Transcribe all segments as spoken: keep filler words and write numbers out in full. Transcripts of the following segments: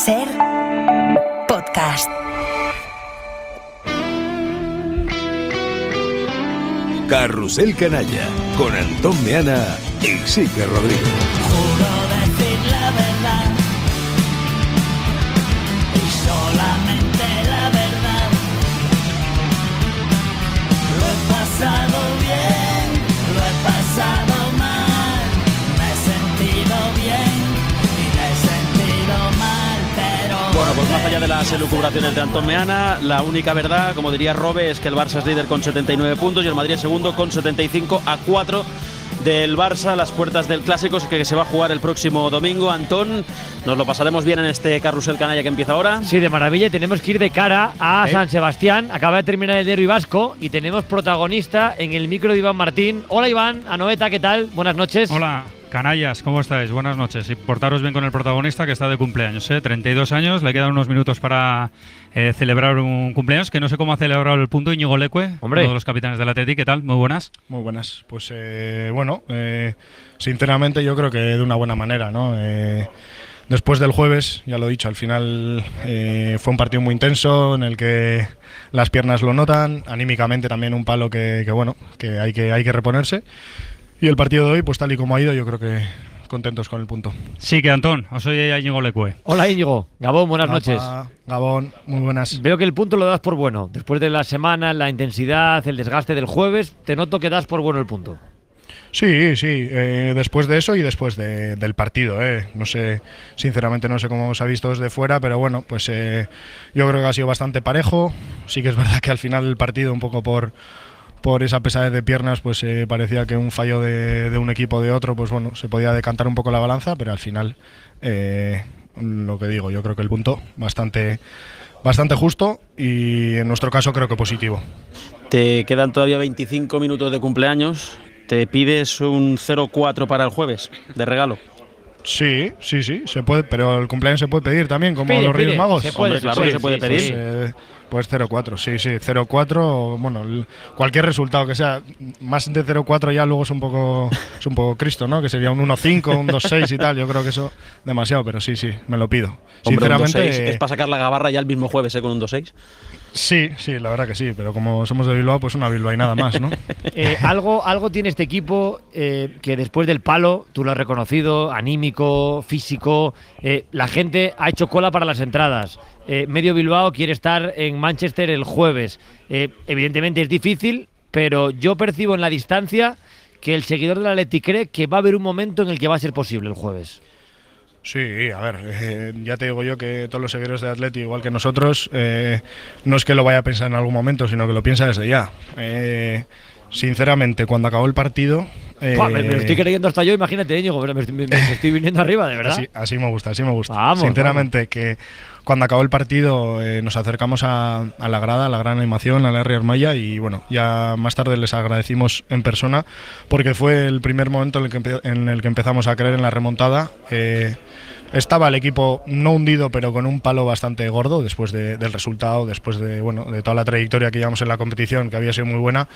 Ser podcast. Carrusel Canalla con Antón Meana y Sique Rodríguez. Juro decir la verdad y solamente la verdad. Lo he pasado bien, lo he pasado mal, me he sentido bien y me he sentido mal, pero... Bueno, pues más allá de las elucubraciones de Antón Meana, la única verdad, como diría Robe, es que el Barça es líder con setenta y nueve puntos y el Madrid es segundo con setenta y cinco, a cuatro del Barça, a las puertas del Clásico que se va a jugar el próximo domingo. Antón, nos lo pasaremos bien en este Carrusel Canalla que empieza ahora. Sí, de maravilla, y tenemos que ir de cara a ¿Eh? San Sebastián. Acaba de terminar el derbi vasco y tenemos protagonista en el micro de Iván Martín. Hola Iván, Anoeta, ¿qué tal? Buenas noches. Hola, canallas, ¿cómo estáis? Buenas noches. Y portaros bien con el protagonista que está de cumpleaños, ¿eh? treinta y dos años, le quedan unos minutos para eh, celebrar un cumpleaños, que no sé cómo ha celebrado el punto Íñigo Leque, uno de los capitanes del Atleti. ¿Qué tal? Muy buenas. Muy buenas. Pues eh, bueno, eh, sinceramente yo creo que de una buena manera, ¿no? Eh, después del jueves, ya lo he dicho, al final eh, fue un partido muy intenso en el que las piernas lo notan, anímicamente también un palo que, que bueno, que hay que hay que reponerse. Y el partido de hoy, pues tal y como ha ido, yo creo que contentos con el punto. Sí, que Antón, os soy Íñigo Leque. Hola Íñigo, Gabón, buenas Apa, noches. Gabón, muy buenas. Veo que el punto lo das por bueno. Después de la semana, la intensidad, el desgaste del jueves, te noto que das por bueno el punto. Sí, sí, eh, después de eso y después de, del partido, eh. no sé, sinceramente no sé cómo se ha visto desde fuera, pero bueno, pues eh, yo creo que ha sido bastante parejo. Sí que es verdad que al final del partido, un poco por por esa pesadez de piernas, pues eh, parecía que un fallo de, de un equipo o de otro, pues bueno, se podía decantar un poco la balanza, pero al final, eh, lo que digo, yo creo que el punto bastante, bastante justo y en nuestro caso creo que positivo. Te quedan todavía veinticinco minutos de cumpleaños, ¿te pides un cero cuatro para el jueves de regalo? Sí, sí, sí, se puede, pero el cumpleaños se puede pedir también, como pide, los Reyes pide, Magos. Se puede, Hombre, claro sí, que se puede sí, pedir. sí, sí. Pues, eh, pues cero cuatro, sí, sí, cero cuatro, bueno, el, cualquier resultado que sea más de cero cuatro ya luego es un poco es un poco Cristo, ¿no? Que sería un uno cinco, un dos seis y tal, yo creo que eso demasiado, pero sí, sí, me lo pido. Hombre, Sinceramente, un dos seis es para sacar la gabarra ya el mismo jueves, ¿eh? Con un dos seis. Sí, sí, la verdad que sí, pero como somos de Bilbao, pues una Bilbao y nada más, ¿no? eh, algo, algo tiene este equipo eh, que después del palo, tú lo has reconocido, anímico, físico, eh, la gente ha hecho cola para las entradas. Eh, medio Bilbao quiere estar en Manchester el jueves. Eh, evidentemente es difícil, pero yo percibo en la distancia que el seguidor del Atleti cree que va a haber un momento en el que va a ser posible el jueves. Sí, a ver, eh, ya te digo yo que todos los seguidores de Atleti, igual que nosotros, eh, no es que lo vaya a pensar en algún momento, sino que lo piensa desde ya. Eh, sinceramente, cuando acabó el partido... Eh, Pua, me, me lo estoy creyendo hasta yo, imagínate, Íñigo, me, me, me, me estoy viniendo arriba, de verdad. Así, así me gusta, así me gusta. Vamos, sinceramente, vamos. Que cuando acabó el partido eh, nos acercamos a, a la grada, a la gran animación, a la Larry Armaya, y bueno, ya más tarde les agradecimos en persona, porque fue el primer momento en el que, en el que empezamos a creer en la remontada. Eh, Estaba el equipo no hundido, pero con un palo bastante gordo después de, del resultado, después de, bueno, de toda la trayectoria que llevamos en la competición, que había sido muy buena.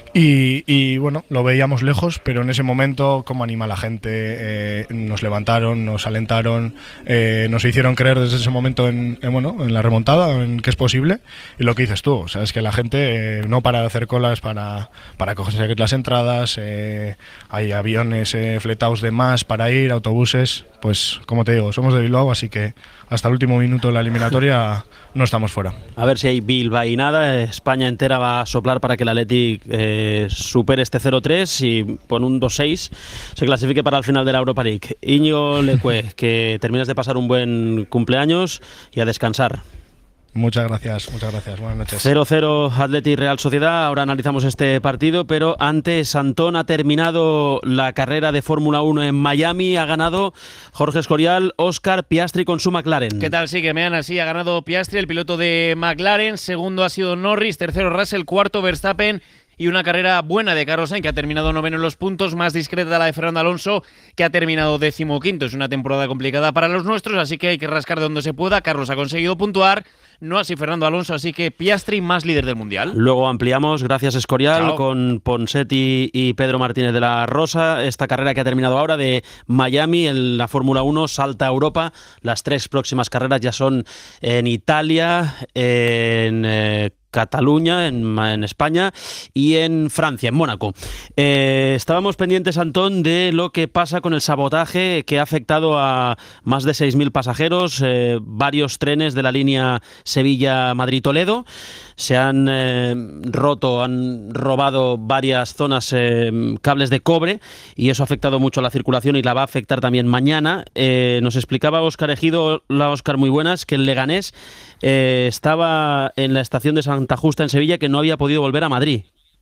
Y, y bueno, lo veíamos lejos, pero en ese momento, cómo anima la gente, eh, nos levantaron, nos alentaron, eh, nos hicieron creer desde ese momento en, en, bueno, en la remontada, en que es posible. Y lo que dices tú, o sea, es que la gente eh, no para de hacer colas para, para cogerse las entradas, eh, hay aviones eh, fletados de más para ir, autobuses. Pues como te digo, somos de Bilbao, así que hasta el último minuto de la eliminatoria no estamos fuera. A ver si hay Bilbao y nada, España entera va a soplar para que el Athletic eh, supere este cero tres y con un dos seis se clasifique para el final de la Europa League. Íñigo Leque, que termines de pasar un buen cumpleaños y a descansar. Muchas gracias, muchas gracias. Buenas noches. cero cero Athletic Real Sociedad. Ahora analizamos este partido, pero antes Antón ha terminado la carrera de Fórmula uno en Miami. Ha ganado Jorge Escorial, Óscar Piastri con su McLaren. ¿Qué tal? Sí, que me han así. Ha ganado Piastri, el piloto de McLaren. Segundo ha sido Norris, tercero Russell, cuarto Verstappen y una carrera buena de Carlos Sainz, que ha terminado noveno en los puntos, más discreta la de Fernando Alonso, que ha terminado decimoquinto. Es una temporada complicada para los nuestros, así que hay que rascar de donde se pueda. Carlos ha conseguido puntuar, no así Fernando Alonso, así que Piastri más líder del Mundial. Luego ampliamos, gracias Escorial, Chao. con Ponseti y Pedro Martínez de la Rosa. Esta carrera que ha terminado ahora de Miami, en la Fórmula uno, salta a Europa. Las tres próximas carreras ya son en Italia, en eh, Cataluña, en, en España y en Francia, en Mónaco. Eh, estábamos pendientes, Antón, de lo que pasa con el sabotaje que ha afectado a más de seis mil pasajeros, eh, varios trenes de la línea Sevilla-Madrid-Toledo. Se han eh, roto, han robado varias zonas, eh, cables de cobre, y eso ha afectado mucho a la circulación y la va a afectar también mañana. Eh, nos explicaba Óscar Ejido, la Óscar, muy buenas, que el Leganés eh, estaba en la estación de Santa Justa en Sevilla, que no había podido volver a Madrid.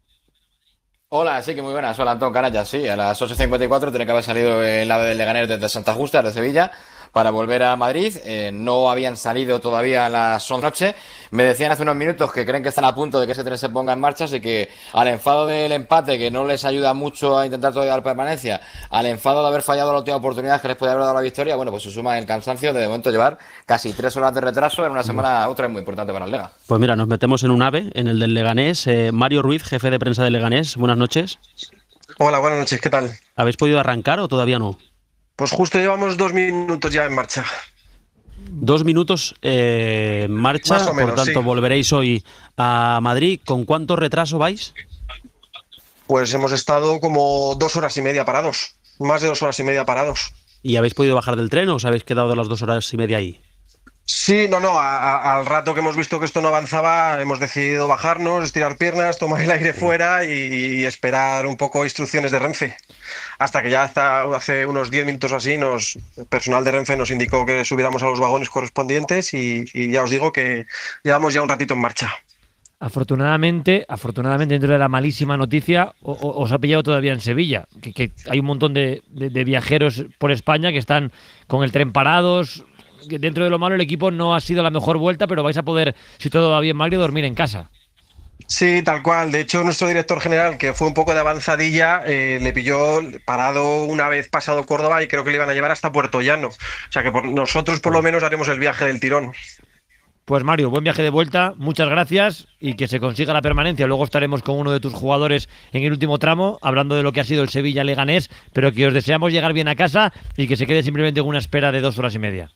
Hola, sí que muy buenas. Hola, Antón Canalla. Sí, a las ocho cincuenta y cuatro tiene que haber salido el ave del Leganés desde Santa Justa, de Sevilla, para volver a Madrid. Eh, no habían salido todavía a las once de la noche. Me decían hace unos minutos que creen que están a punto de que ese tren se ponga en marcha, así que al enfado del empate, que no les ayuda mucho a intentar todavía la permanencia, al enfado de haber fallado la última oportunidad que les podía haber dado la victoria, bueno, pues se suma el cansancio de de momento llevar casi tres horas de retraso en una semana otra vez muy importante para el Lega. Pues mira, nos metemos en un ave, en el del Leganés. Eh, Mario Ruiz, jefe de prensa del Leganés, buenas noches. Hola, buenas noches, ¿qué tal? ¿Habéis podido arrancar o todavía no? Pues justo llevamos dos minutos ya en marcha. Dos minutos eh, en marcha, Más o menos, por tanto sí. volveréis hoy a Madrid. ¿Con cuánto retraso vais? Pues hemos estado como dos horas y media parados, más de dos horas y media parados. ¿Y habéis podido bajar del tren o os habéis quedado las dos horas y media ahí? Sí, no, no, a- a- al rato que hemos visto que esto no avanzaba, hemos decidido bajarnos, estirar piernas, tomar el aire fuera y, y esperar un poco instrucciones de Renfe. Hasta que ya hasta hace unos diez minutos o así, nos, el personal de Renfe nos indicó que subiéramos a los vagones correspondientes y, y ya os digo que llevamos ya un ratito en marcha. Afortunadamente, afortunadamente, dentro de la malísima noticia, o- o- os ha pillado todavía en Sevilla, que, que hay un montón de, de- de viajeros por España que están con el tren parados. Que dentro de lo malo, el equipo no ha sido la mejor vuelta, pero vais a poder, si todo va bien, Mario, dormir en casa. Sí, tal cual. De hecho, nuestro director general, que fue un poco de avanzadilla, eh, le pilló parado una vez pasado Córdoba y creo que le iban a llevar hasta Puerto Llano. O sea que por nosotros por lo menos haremos el viaje del tirón. Pues Mario, buen viaje de vuelta, muchas gracias y que se consiga la permanencia. Luego estaremos con uno de tus jugadores en el último tramo, hablando de lo que ha sido el Sevilla-Leganés, pero que os deseamos llegar bien a casa y que se quede simplemente en una espera de dos horas y media.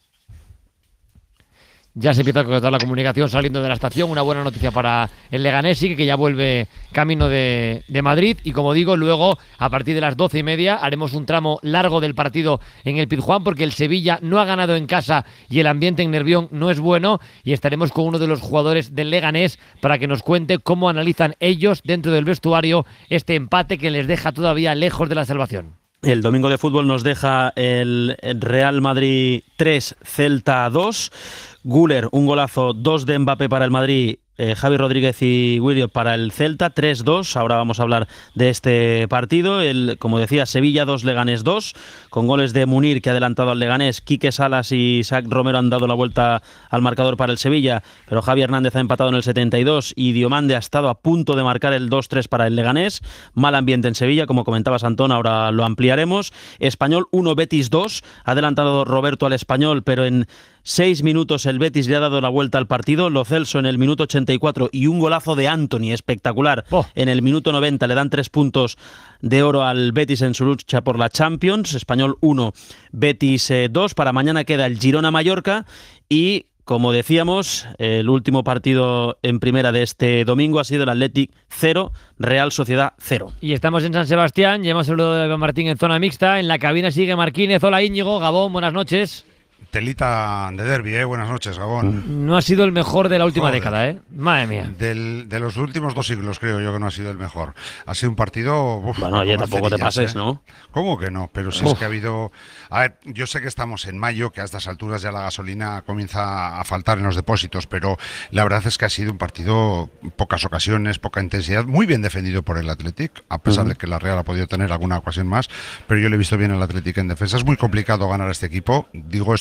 Ya se empieza a cortar la comunicación saliendo de la estación. Una buena noticia para el Leganés, sí, que ya vuelve camino de, de Madrid. Y como digo, luego a partir de las doce y media haremos un tramo largo del partido en el Pizjuán, porque el Sevilla no ha ganado en casa y el ambiente en Nervión no es bueno. Y estaremos con uno de los jugadores del Leganés para que nos cuente cómo analizan ellos dentro del vestuario este empate que les deja todavía lejos de la salvación. El domingo de fútbol nos deja el Real Madrid tres, Celta dos. Güler, un golazo, dos de Mbappé para el Madrid, eh, Javi Rodríguez y Williams para el Celta, tres dos. Ahora vamos a hablar de este partido. El, como decía, Sevilla dos, Leganés dos, con goles de Munir, que ha adelantado al Leganés. Quique Salas y Isaac Romero han dado la vuelta al marcador para el Sevilla, pero Javi Hernández ha empatado en el setenta y dos y Diomande ha estado a punto de marcar el dos tres para el Leganés. Mal ambiente en Sevilla, como comentabas, Antón, ahora lo ampliaremos. Español uno, Betis dos, ha adelantado Roberto al Español, pero en seis minutos el Betis le ha dado la vuelta al partido. Lo Celso en el minuto ochenta y cuatro y un golazo de Antony espectacular oh. en el minuto noventa le dan tres puntos de oro al Betis en su lucha por la Champions. Español uno, Betis dos. Para mañana queda el Girona-Mallorca y, como decíamos, el último partido en primera de este domingo ha sido el Athletic cero, Real Sociedad cero. Y estamos en San Sebastián, ya hemos hablado de Iván Martín en zona mixta. En la cabina sigue Marquínez. Hola Íñigo, Gabón, buenas noches. Telita de derbi, ¿eh? Buenas noches, Gabón. No ha sido el mejor de la última Joder. década, ¿eh? Madre mía. Del, de los últimos dos siglos, creo yo que no ha sido el mejor. Ha sido un partido... Uf, bueno, oye, tampoco te pases, ¿eh? ¿no? ¿Cómo que no? Pero si Uf. es que ha habido... A ver, yo sé que estamos en mayo, que a estas alturas ya la gasolina comienza a faltar en los depósitos, pero la verdad es que ha sido un partido, pocas ocasiones, poca intensidad, muy bien defendido por el Athletic, a pesar uh-huh. de que la Real ha podido tener alguna ocasión más, pero yo le he visto bien al Athletic en defensa. Es muy complicado ganar a este equipo. Digo esto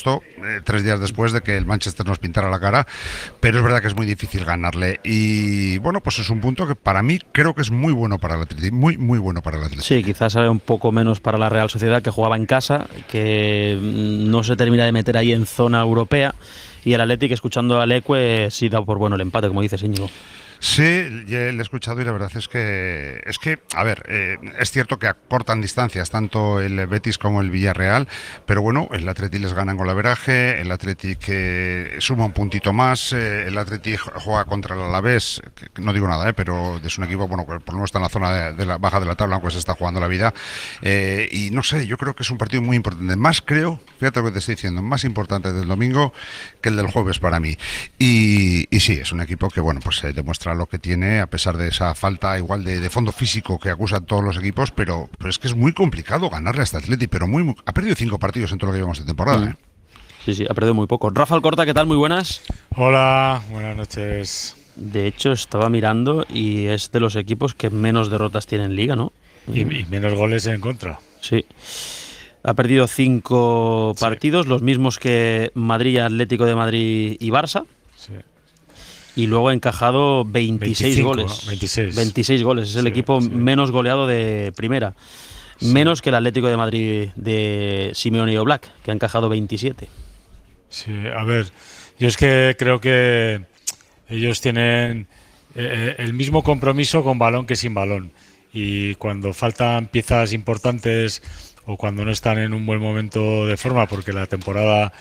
supuesto, eh, tres días después de que el Manchester nos pintara la cara, pero es verdad que es muy difícil ganarle. Y bueno, pues es un punto que para mí creo que es muy bueno para el Atleti, muy, muy bueno para el Atleti. Sí, quizás un poco menos para la Real Sociedad, que jugaba en casa, que no se termina de meter ahí en zona europea, y el Atleti, que escuchando a Leque, sí da por bueno el empate, como dices, Íñigo. Sí, ya le he escuchado y la verdad es que, es que a ver, eh, es cierto que acortan distancias tanto el Betis como el Villarreal, pero bueno, el Atleti les gana en golaveraje, el Atleti que suma un puntito más, eh, el Atleti juega contra el Alavés, que no digo nada, eh, pero es un equipo, bueno, por lo menos está en la zona de, de la baja de la tabla, aunque se está jugando la vida, eh, y no sé, yo creo que es un partido muy importante, más creo, fíjate lo que te estoy diciendo, más importante del domingo que el del jueves para mí, y, y sí, es un equipo que, bueno, pues se demuestra lo que tiene, a pesar de esa falta igual de, de fondo físico que acusan todos los equipos, pero, pero es que es muy complicado ganarle a este Atleti, pero muy, muy ha perdido cinco partidos en todo lo que llevamos de temporada. Mm. ¿eh? Sí, sí, ha perdido muy poco. Rafa Alcorta, ¿qué tal? Muy buenas. Hola, buenas noches. De hecho, estaba mirando y es de los equipos que menos derrotas tiene en Liga, ¿no? Y, y menos goles en contra. Sí. Ha perdido cinco sí. partidos, los mismos que Madrid, Atlético de Madrid y Barça. Sí. Y luego ha encajado veintiséis veinticinco, goles. ¿no? veintiséis. veintiséis goles. Es el sí, equipo sí. menos goleado de primera. Sí. Menos que el Atlético de Madrid de Simeone y Oblak, que ha encajado veintisiete. Sí, a ver, yo es que creo que ellos tienen eh, el mismo compromiso con balón que sin balón. Y cuando faltan piezas importantes o cuando no están en un buen momento de forma, porque la temporada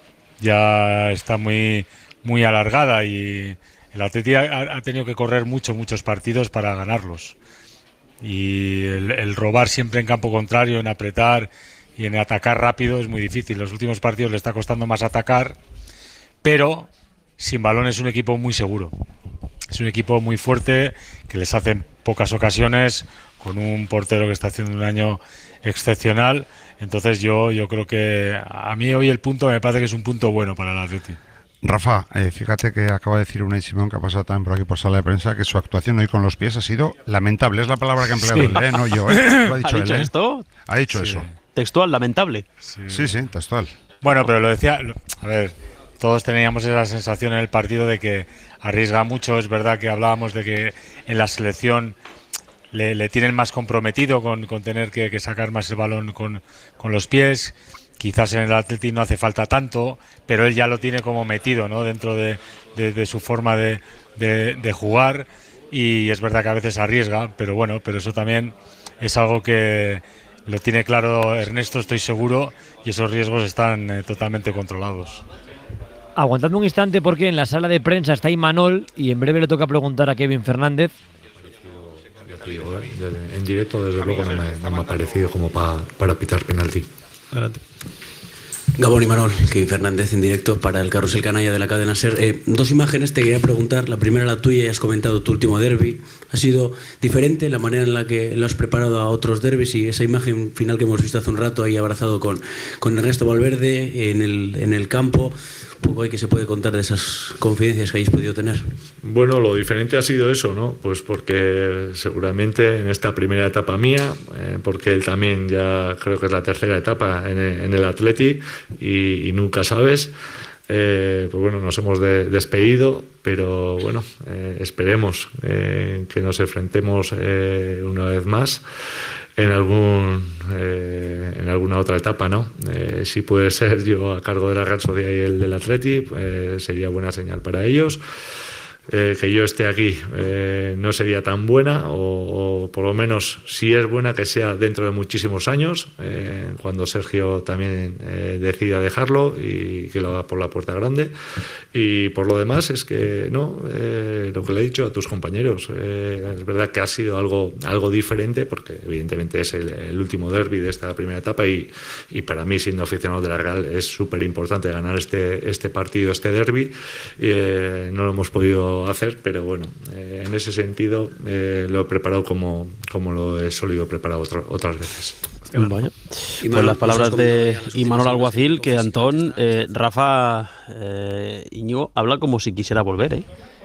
ya está muy, muy alargada y el Atleti ha, ha tenido que correr mucho, muchos partidos para ganarlos. Y el, el robar siempre en campo contrario, en apretar y en atacar rápido es muy difícil. Los últimos partidos le está costando más atacar, pero sin balón es un equipo muy seguro. Es un equipo muy fuerte, que les hace en pocas ocasiones, con un portero que está haciendo un año excepcional. Entonces yo, yo creo que a mí hoy el punto me parece que es un punto bueno para el Atleti. Rafa, eh, fíjate que acaba de decir Unai Simón, que ha pasado también por aquí por sala de prensa, que su actuación hoy con los pies ha sido lamentable. Es la palabra que ha empleado sí. él, ¿eh? No yo, ¿eh? Lo ha dicho ¿Ha él, dicho ¿eh? esto? Ha dicho sí. eso. Textual, lamentable. Sí. sí, sí, textual. Bueno, pero lo decía, a ver, todos teníamos esa sensación en el partido de que arriesga mucho. Es verdad que hablábamos de que en la selección le, le tienen más comprometido con, con tener que, que sacar más el balón con, con los pies. Quizás en el Atleti no hace falta tanto, pero él ya lo tiene como metido, ¿no? Dentro de, de, de su forma de, de, de jugar, y es verdad que a veces arriesga, pero bueno, pero eso también es algo que lo tiene claro Ernesto, estoy seguro, y esos riesgos están eh, totalmente controlados. Aguantando un instante, porque en la sala de prensa está Imanol y en breve le toca preguntar a Kevin Fernández. En directo, desde luego, no me, no me ha parecido como pa, para pitar penalti. Adelante. Gabón y Manol, Kevin Fernández en directo para el Carrusel Canalla de la cadena SER. Eh, dos imágenes te quería preguntar. La primera, la tuya, ya has comentado tu último derbi. ¿Ha sido diferente la manera en la que lo has preparado a otros derbis? Y esa imagen final que hemos visto hace un rato ahí abrazado con, con Ernesto Valverde en el, en el campo. Un poco ahí que se puede contar de esas confidencias que hayáis podido tener. Bueno, lo diferente ha sido eso, ¿no? Pues porque seguramente en esta primera etapa mía, eh, porque él también ya creo que es la tercera etapa en el, en el Atleti y, y nunca sabes, eh, pues bueno, nos hemos de, despedido, pero bueno, eh, esperemos eh, que nos enfrentemos eh, una vez más en algún eh, en alguna otra etapa, ¿no? Eh, si puede ser yo a cargo de la Real Sociedad y el del Atleti, eh, sería buena señal para ellos. Eh, que yo esté aquí eh, no sería tan buena, o, o por lo menos, si es buena, que sea dentro de muchísimos años, eh, cuando Sergio también eh, decida dejarlo y que lo haga por la puerta grande. Y por lo demás es que no, eh, lo que le he dicho a tus compañeros, eh, es verdad que ha sido algo, algo diferente, porque evidentemente es el, el último derbi de esta primera etapa, y, y para mí, siendo aficionado de la Real, es súper importante ganar este, este partido, este derbi. Eh, no lo hemos podido hacer, pero bueno, eh, en ese sentido eh, lo he preparado como, como lo he solido preparar otro, otras veces. Vaya. Pues las palabras de Imanol Alguacil, que Antón, eh, Rafa, eh, Íñigo, habla como si quisiera volver, ¿eh?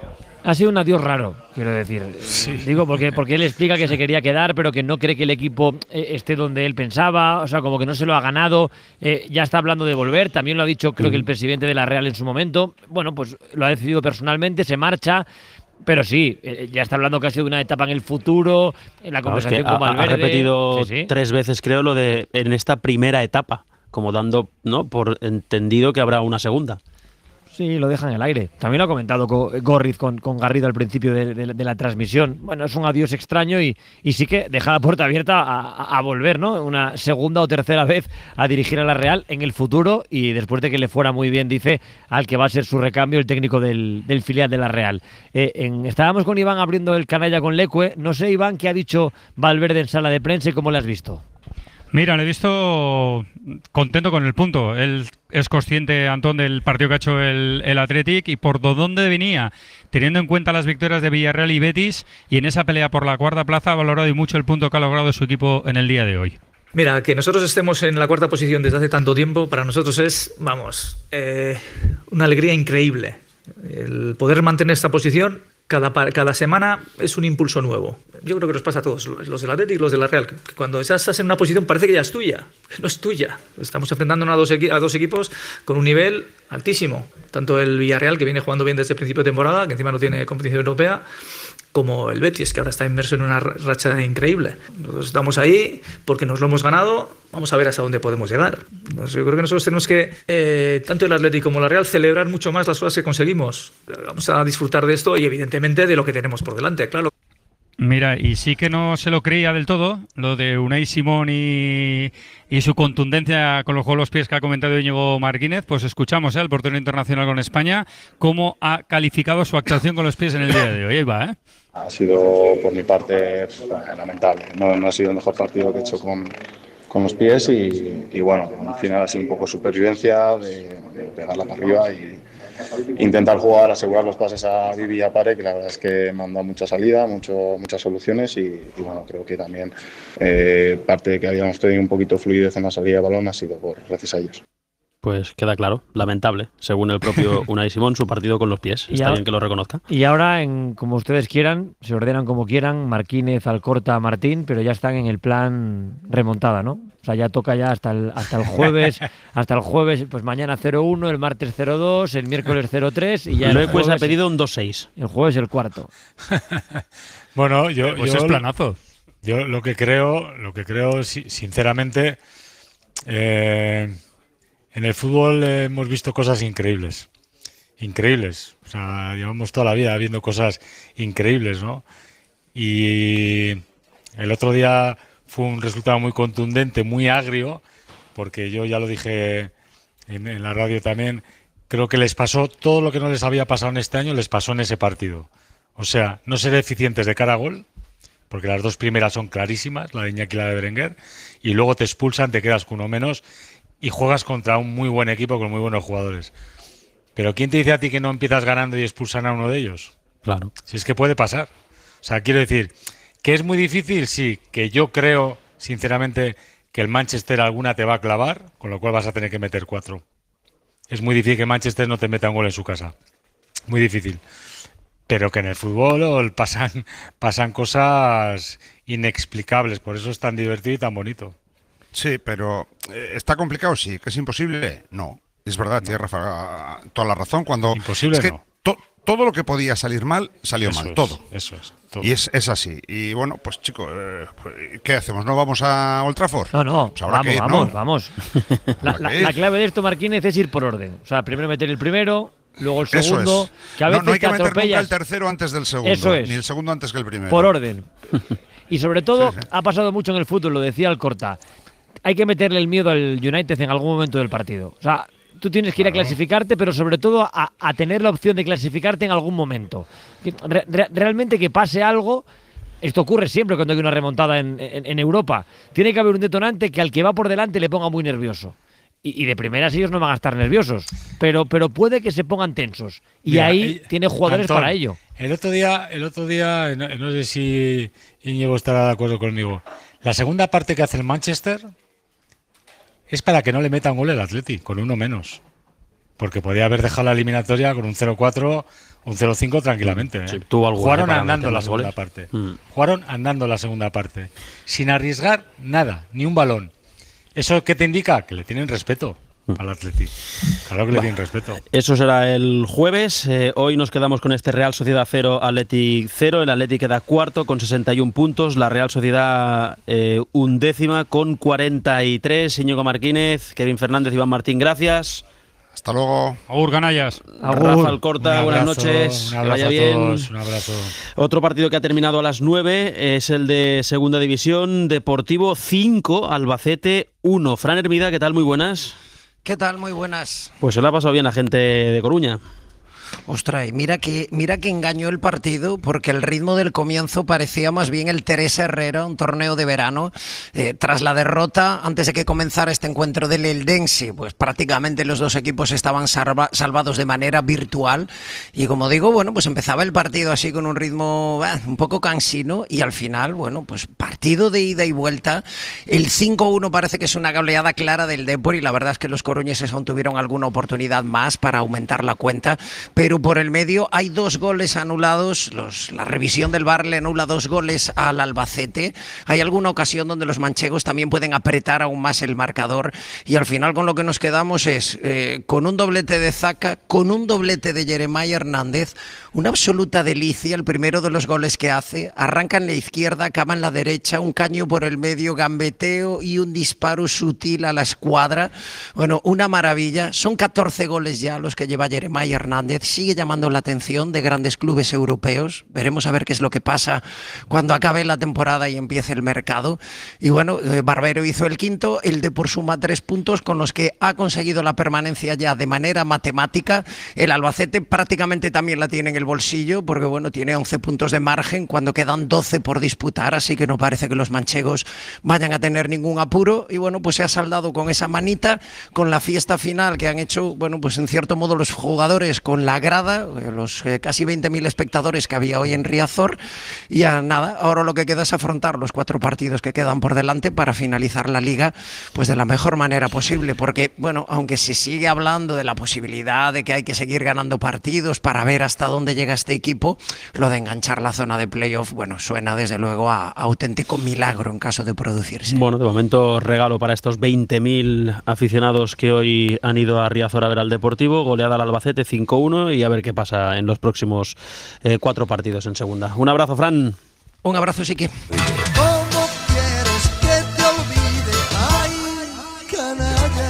Ha sido un adiós raro, quiero decir. Sí. Digo, porque, porque él explica que se quería quedar, pero que no cree que el equipo eh, esté donde él pensaba, o sea, como que no se lo ha ganado. Eh, ya está hablando de volver, también lo ha dicho, creo que el presidente de la Real en su momento. Bueno, pues lo ha decidido personalmente, se marcha. Pero sí, eh, ya está hablando casi de una etapa en el futuro, en la conversación claro, es que con Valverde. Ha repetido sí, sí. tres veces, creo, lo de en esta primera etapa, como dando, ¿no?, por entendido que habrá una segunda. Sí, lo deja en el aire. También lo ha comentado Gorriz con, con Garrido al principio de, de, de la transmisión. Bueno, es un adiós extraño y, y sí que deja la puerta abierta a, a, a volver, ¿no? Una segunda o tercera vez a dirigir a la Real en el futuro y después de que le fuera muy bien, dice, al que va a ser su recambio, el técnico del, del filial de la Real. Eh, en, estábamos con Iván abriendo el canalla con Leque. No sé, Iván, ¿qué ha dicho Valverde en sala de prensa y cómo le has visto? Mira, le he visto contento con el punto. Él es consciente, Antón, del partido que ha hecho el, el Athletic y por dónde venía, teniendo en cuenta las victorias de Villarreal y Betis, y en esa pelea por la cuarta plaza ha valorado y mucho el punto que ha logrado su equipo en el día de hoy. Mira, que nosotros estemos en la cuarta posición desde hace tanto tiempo, para nosotros es, vamos, eh, una alegría increíble. El poder mantener esta posición cada, cada semana es un impulso nuevo. Yo creo que nos pasa a todos, los del Atlético y los de la Real, que cuando ya estás en una posición parece que ya es tuya, que no es tuya. Estamos enfrentándonos a dos, a dos equipos con un nivel altísimo, tanto el Villarreal, que viene jugando bien desde el principio de temporada, que encima no tiene competición europea, como el Betis, que ahora está inmerso en una racha increíble. Nosotros estamos ahí porque nos lo hemos ganado, vamos a ver hasta dónde podemos llegar. Yo creo que nosotros tenemos que, eh, tanto el Atlético como la Real, celebrar mucho más las cosas que conseguimos. Vamos a disfrutar de esto y evidentemente de lo que tenemos por delante, claro. Mira, y sí que no se lo creía del todo, lo de Unai Simón y, y su contundencia con los juegos de los pies que ha comentado Íñigo Martínez. Pues escuchamos ¿eh? al portero internacional con España, cómo ha calificado su actuación con los pies en el día de hoy. Ahí va, ¿eh? Ha sido, por mi parte, lamentable. No, no ha sido el mejor partido que he hecho con, con los pies y, y bueno, al final ha sido un poco supervivencia, de, de pegarla para arriba y intentar jugar, asegurar los pases a Vivi y a Pare, que la verdad es que me han dado mucha salida, mucho, muchas soluciones y, y bueno, creo que también eh, parte de que habíamos tenido un poquito de fluidez en la salida de balón ha sido por gracias a ellos. Pues queda claro, lamentable, según el propio Unai Simón, su partido con los pies. Está ahora, bien que lo reconozca. Y ahora, en, como ustedes quieran, se ordenan como quieran, Marquínez, Alcorta, Martín, pero ya están en el plan remontada, ¿no? O sea, ya toca ya hasta el, hasta el jueves, hasta el jueves, pues mañana cero uno, el martes cero dos, el miércoles cero tres y ya el jueves ha pedido un dos seis. El jueves el cuarto. Bueno, yo, pues yo es planazo. Yo lo que creo, lo que creo, sinceramente, eh, en el fútbol hemos visto cosas increíbles, increíbles. O sea, llevamos toda la vida viendo cosas increíbles, ¿no? Y el otro día fue un resultado muy contundente, muy agrio, porque yo ya lo dije en, en la radio también, creo que les pasó todo lo que no les había pasado en este año, les pasó en ese partido. O sea, no ser eficientes de cara a gol, porque las dos primeras son clarísimas, la de Iñaki y la de Berenguer, y luego te expulsan, te quedas con uno menos y juegas contra un muy buen equipo con muy buenos jugadores. Pero ¿quién te dice a ti que no empiezas ganando y expulsan a uno de ellos? Claro. Si es que puede pasar. O sea, quiero decir, ¿que es muy difícil? Sí, que yo creo, sinceramente, que el Manchester alguna te va a clavar, con lo cual vas a tener que meter cuatro. Es muy difícil que Manchester no te meta un gol en su casa. Muy difícil. Pero que en el fútbol pasan, pasan cosas inexplicables, por eso es tan divertido y tan bonito. Sí, pero ¿está complicado? Sí. ¿Que es imposible? No. Es verdad, tiene Rafa toda la razón. Cuando imposible es que no. to, todo lo que podía salir mal, salió eso mal. Es, todo. Eso es. Todo. Y es, es así. Y bueno, pues chicos, eh, ¿qué hacemos? ¿No vamos a Old Trafford? No, no. Pues habrá vamos, que ir, vamos, ¿no? vamos. La, la, la clave de esto, Marquínez, es ir por orden. O sea, primero meter el primero, luego el segundo. Eso es. Que a veces no, no hay que te meter atropellas. nunca el tercero antes del segundo. Eso es. Ni el segundo antes que el primero. Por orden. Y sobre todo, sí, sí. ha pasado mucho en el fútbol, lo decía Alcorta. Hay que meterle el miedo al United en algún momento del partido. O sea, tú tienes que ir claro. a clasificarte, pero sobre todo a, a tener la opción de clasificarte en algún momento. Re, re, realmente que pase algo, esto ocurre siempre cuando hay una remontada en, en, en Europa. Tiene que haber un detonante que al que va por delante le ponga muy nervioso. Y, y de primeras ellos no van a estar nerviosos, pero, pero puede que se pongan tensos. Y Mira, ahí eh, tiene jugadores Antón, para ello. El otro día, el otro día no, no sé si Íñigo estará de acuerdo conmigo, la segunda parte que hace el Manchester es para que no le metan gol el Atleti, con uno menos. porque podía haber dejado la eliminatoria con un cero cuatro, un cero cinco tranquilamente. ¿eh? Sí, tuvo algo Jugaron para andando meter la más segunda goles. parte. Mm. Jugaron andando la segunda parte, sin arriesgar nada, ni un balón. ¿Eso qué te indica? Que le tienen respeto al Atleti. Claro que le tienen respeto. Eso será el jueves. Eh, hoy nos quedamos con este Real Sociedad cero, Athletic cero. El Athletic queda cuarto con sesenta y un puntos. La Real Sociedad eh, undécima con cuarenta y tres. Íñigo Martínez, Kevin Fernández, Iván Martín, gracias. Hasta luego. Agur, canallas. Rafa Alcorta, buenas noches. Un Que vaya abrazo a bien. todos, un abrazo. Otro partido que ha terminado a las nueve es el de Segunda División. Deportivo cinco, Albacete uno. Fran Hermida, ¿qué tal? Muy buenas. ¿Qué tal? Muy buenas. Pues se la ha pasado bien la gente de Coruña. Ostras, y mira que, mira que engañó el partido, porque el ritmo del comienzo parecía más bien el Teresa Herrera, un torneo de verano. Eh, tras la derrota, antes de que comenzara este encuentro del Eldense, pues prácticamente los dos equipos estaban salva, salvados de manera virtual. Y como digo, bueno, pues empezaba el partido así con un ritmo eh, un poco cansino, y al final, bueno, pues partido de ida y vuelta. El cinco uno parece que es una goleada clara del Depor, y la verdad es que los coruñeses aún tuvieron alguna oportunidad más para aumentar la cuenta. Pero por el medio hay dos goles anulados, los, la revisión del V A R le anula dos goles al Albacete. Hay alguna ocasión donde los manchegos también pueden apretar aún más el marcador, y al final con lo que nos quedamos es eh, con un doblete de Zaka, con un doblete de Jeremiah Hernández, una absoluta delicia, el primero de los goles que hace, arranca en la izquierda, acaba en la derecha, un caño por el medio, gambeteo y un disparo sutil a la escuadra. Bueno, una maravilla, son catorce goles ya los que lleva Jeremiah Hernández. Sigue llamando la atención de grandes clubes europeos. Veremos a ver qué es lo que pasa cuando acabe la temporada y empiece el mercado. Y bueno, eh, Barbero hizo el quinto, el Depor suma tres puntos con los que ha conseguido la permanencia ya de manera matemática. El Albacete prácticamente también la tiene en el bolsillo, porque bueno, tiene once puntos de margen cuando quedan doce por disputar, así que no parece que los manchegos vayan a tener ningún apuro. Y bueno, pues se ha saldado con esa manita, con la fiesta final que han hecho, bueno, pues en cierto modo los jugadores con la grada, los eh, casi veinte mil espectadores que había hoy en Riazor. Y ya nada, ahora lo que queda es afrontar los cuatro partidos que quedan por delante para finalizar la liga pues de la mejor manera posible, porque bueno, aunque se sigue hablando de la posibilidad de que hay que seguir ganando partidos para ver hasta dónde llega este equipo, lo de enganchar la zona de playoff, bueno, suena desde luego a, a auténtico milagro en caso de producirse. Bueno, de momento regalo para estos veinte mil aficionados que hoy han ido a Riazor a ver al Deportivo, goleada al Albacete cinco uno, y a ver qué pasa en los próximos eh, cuatro partidos en segunda. Un abrazo, Fran. Un abrazo, Sique. ¿Cómo quieres que te olvide? Ay, canalla.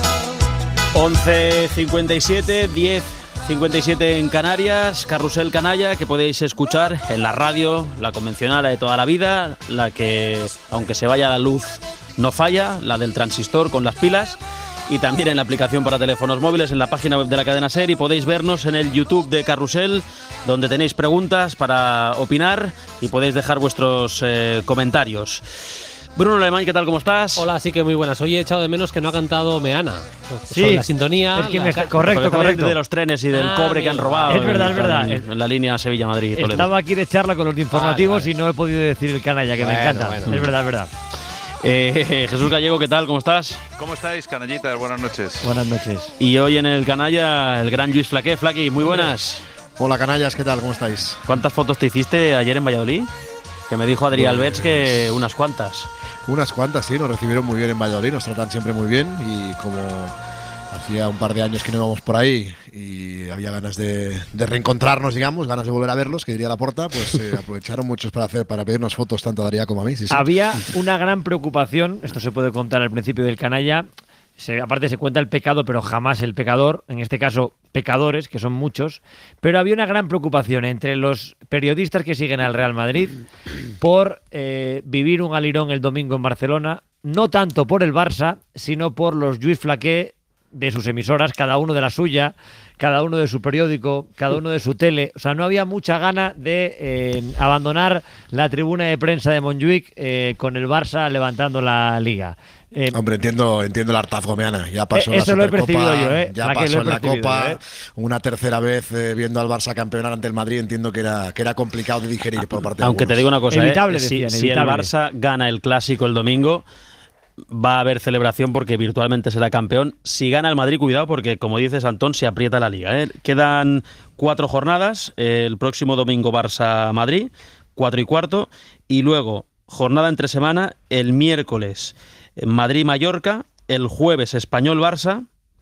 once cincuenta y siete, diez cincuenta y siete en Canarias, Carrusel Canalla, que podéis escuchar en la radio, la convencional, la de toda la vida, la que, aunque se vaya la luz, no falla, la del transistor con las pilas, y también en la aplicación para teléfonos móviles, en la página web de la cadena SER, y podéis vernos en el YouTube de Carrusel, donde tenéis preguntas para opinar y podéis dejar vuestros eh, comentarios. Bruno Alemán, ¿qué tal? ¿Cómo estás? Hola, sí que muy buenas. Hoy he echado de menos que no ha cantado Meana. Sí, Sobre la sintonía. es que la me- ca- correcto, correcto. De los trenes y del Ah, cobre que han amigo. robado. Es verdad, en- es verdad. En, en la línea Sevilla-Madrid. Toledo. Estaba aquí de charla con los informativos Vale, vale. y no he podido decir el canalla, que me Bueno, encanta. bueno. Es verdad, es verdad. Eh, Jesús Gallego, ¿qué tal? ¿Cómo estás? ¿Cómo estáis, canallitas? Buenas noches. Buenas noches. Y hoy en el canalla, el gran Luis Flaqué. Flaqui, muy buenas. Hola, canallas, ¿qué tal? ¿Cómo estáis? ¿Cuántas fotos te hiciste ayer en Valladolid? Que me dijo Adrián Pues- Albets que unas cuantas. Unas cuantas, sí, nos recibieron muy bien en Valladolid, nos tratan siempre muy bien y como hacía un par de años que no íbamos por ahí y había ganas de, de reencontrarnos, digamos, ganas de volver a verlos, que diría Laporta, pues eh, aprovecharon muchos para hacer para pedirnos fotos tanto a Daría como a mí. Sí, sí. Había una gran preocupación, esto se puede contar al principio del canalla, se- aparte se cuenta el pecado, pero jamás el pecador, en este caso pecadores, que son muchos, pero había una gran preocupación entre los periodistas que siguen al Real Madrid por eh, vivir un alirón el domingo en Barcelona, no tanto por el Barça, sino por los Lluís Flaqué de sus emisoras, cada uno de la suya, cada uno de su periódico, cada uno de su tele. O sea, no había mucha gana de eh, abandonar la tribuna de prensa de Montjuic eh, con el Barça levantando la liga. Eh, Hombre, entiendo, entiendo el hartazgo, Meana. Ya pasó Eh, en la eso lo he Supercopa, percibido yo, ¿eh? ya La que pasó lo he en la percibido, Copa, ¿eh? una tercera vez eh, viendo al Barça campeonar ante el Madrid, entiendo que era, que era complicado de digerir por parte de Aunque te algunos. digo una cosa, Evitable, ¿eh? si, decían, si el evitable. Barça gana el Clásico el domingo, va a haber celebración porque virtualmente será campeón. Si gana el Madrid, cuidado porque, como dices, Antón, se aprieta la Liga, ¿eh? Quedan cuatro jornadas, el próximo domingo Barça-Madrid, cuatro y cuarto, y luego jornada entre semana, el miércoles Madrid-Mallorca, el jueves Español-Barça,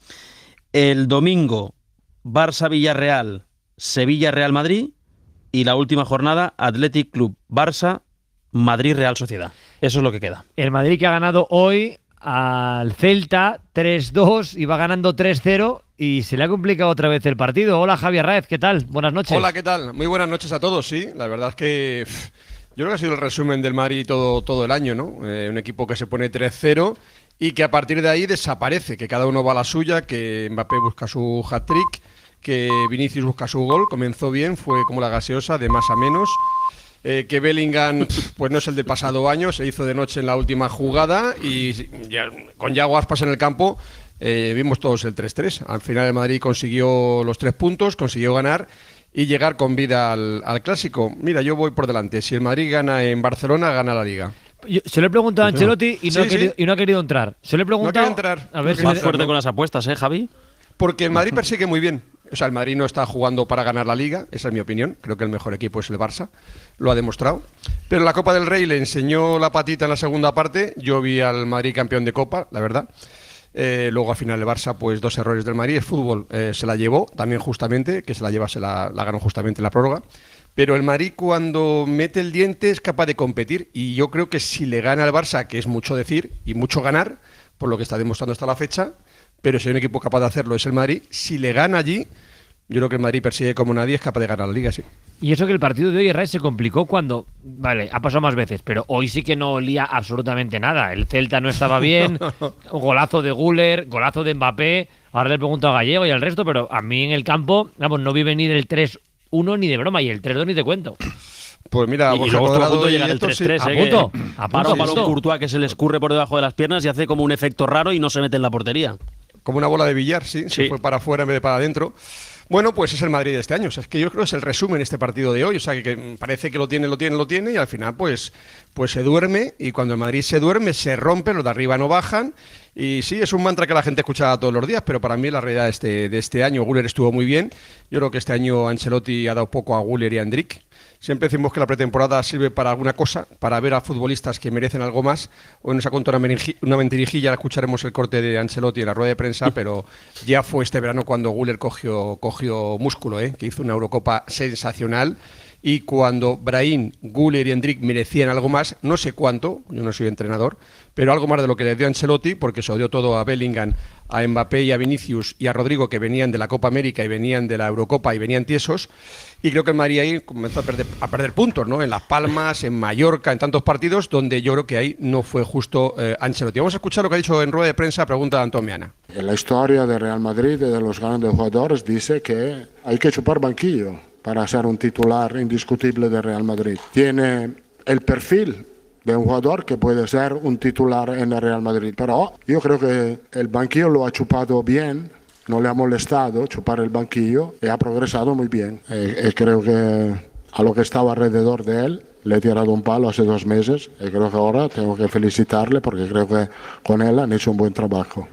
el domingo Barça-Villarreal, Sevilla-Real Madrid y la última jornada Athletic Club Barça, Madrid-Real Sociedad. Eso es lo que queda. El Madrid que ha ganado hoy al Celta tres dos y va ganando tres cero y se le ha complicado otra vez el partido. Hola Javier Raez, ¿qué tal? Buenas noches. Hola, ¿qué tal? Muy buenas noches a todos, sí. La verdad es que pff, yo creo que ha sido el resumen del Madrid todo, todo el año, ¿no? Eh, un equipo que se pone tres cero y que a partir de ahí desaparece, que cada uno va a la suya, que Mbappé busca su hat-trick, que Vinicius busca su gol, comenzó bien, fue como la gaseosa, de más a menos, eh, que Bellingham pues no es el de pasado año, se hizo de noche en la última jugada y ya, con Yago Aspas en el campo eh, vimos todos el tres tres. Al final el Madrid consiguió los tres puntos, consiguió ganar y llegar con vida al, al Clásico. Mira, yo voy por delante, si el Madrid gana en Barcelona, gana la Liga. Yo, se lo he preguntado a Ancelotti y no, sí, ha querido, sí. y no ha querido entrar. Se lo he preguntado. No entrar. A ver no si más fuerte con las apuestas, ¿eh, Javi? Porque el Madrid persigue muy bien. O sea, el Madrid no está jugando para ganar la Liga, esa es mi opinión. Creo que el mejor equipo es el Barça, lo ha demostrado. Pero la Copa del Rey le enseñó la patita en la segunda parte. Yo vi al Madrid campeón de Copa, la verdad. Eh, luego al final el Barça, pues dos errores del Madrid. El fútbol eh, se la llevó también justamente, que se la lleva, se la, la ganó justamente en la prórroga. Pero el Madrid cuando mete el diente es capaz de competir y yo creo que si le gana al Barça, que es mucho decir y mucho ganar, por lo que está demostrando hasta la fecha, pero si hay un equipo capaz de hacerlo es el Madrid, si le gana allí, yo creo que el Madrid persigue como nadie, es capaz de ganar la Liga, sí. Y eso que el partido de hoy, Ray, se complicó cuando, vale, ha pasado más veces, pero hoy sí que no olía absolutamente nada. El Celta no estaba bien, golazo de Güler, golazo de Mbappé, ahora le pregunto a Gallego y al resto, pero a mí en el campo, vamos, no vi venir el tres uno ni de broma, y el tres dos ni te cuento. Pues mira, y, y luego a punto llegar el tres tres, sí. ¿eh? A punto, a paro a balón Courtois que se le escurre por debajo de las piernas y hace como un efecto raro y no se mete en la portería. Como una bola de billar, sí, sí. Se fue para afuera en vez de para adentro. Bueno, pues es el Madrid de este año. O sea, es que yo creo que es el resumen de este partido de hoy. O sea, que, que parece que lo tiene, lo tiene, lo tiene y al final pues, pues se duerme y cuando el Madrid se duerme se rompe, los de arriba no bajan. Y sí, es un mantra que la gente escucha todos los días, pero para mí la realidad de este, de este año, Güler estuvo muy bien. Yo creo que este año Ancelotti ha dado poco a Güler y a Endrick. Siempre decimos que la pretemporada sirve para alguna cosa, para ver a futbolistas que merecen algo más. Hoy nos ha contado una, una mentirijilla, escucharemos el corte de Ancelotti en la rueda de prensa, pero ya fue este verano cuando Güler cogió, cogió músculo, ¿eh? Que hizo una Eurocopa sensacional. Y cuando Brahim, Güler y Endrick merecían algo más, no sé cuánto, yo no soy entrenador, pero algo más de lo que le dio Ancelotti, porque se odió todo a Bellingham, a Mbappé y a Vinicius y a Rodrigo, que venían de la Copa América y venían de la Eurocopa y venían tiesos, y creo que el Madrid ahí comenzó a perder, a perder puntos, ¿no? En Las Palmas, en Mallorca, en tantos partidos, donde yo creo que ahí no fue justo eh, Ancelotti. Vamos a escuchar lo que ha dicho en rueda de prensa, pregunta de Antón Meana. En la historia del Real Madrid y de los grandes jugadores dice que hay que chupar banquillo para ser un titular indiscutible de Real Madrid. Tiene el perfil de un jugador que puede ser un titular en el Real Madrid, pero yo creo que el banquillo lo ha chupado bien, no le ha molestado chupar el banquillo y ha progresado muy bien. Y, y creo que a lo que estaba alrededor de él le he tirado un palo hace dos meses y creo que ahora tengo que felicitarle porque creo que con él han hecho un buen trabajo.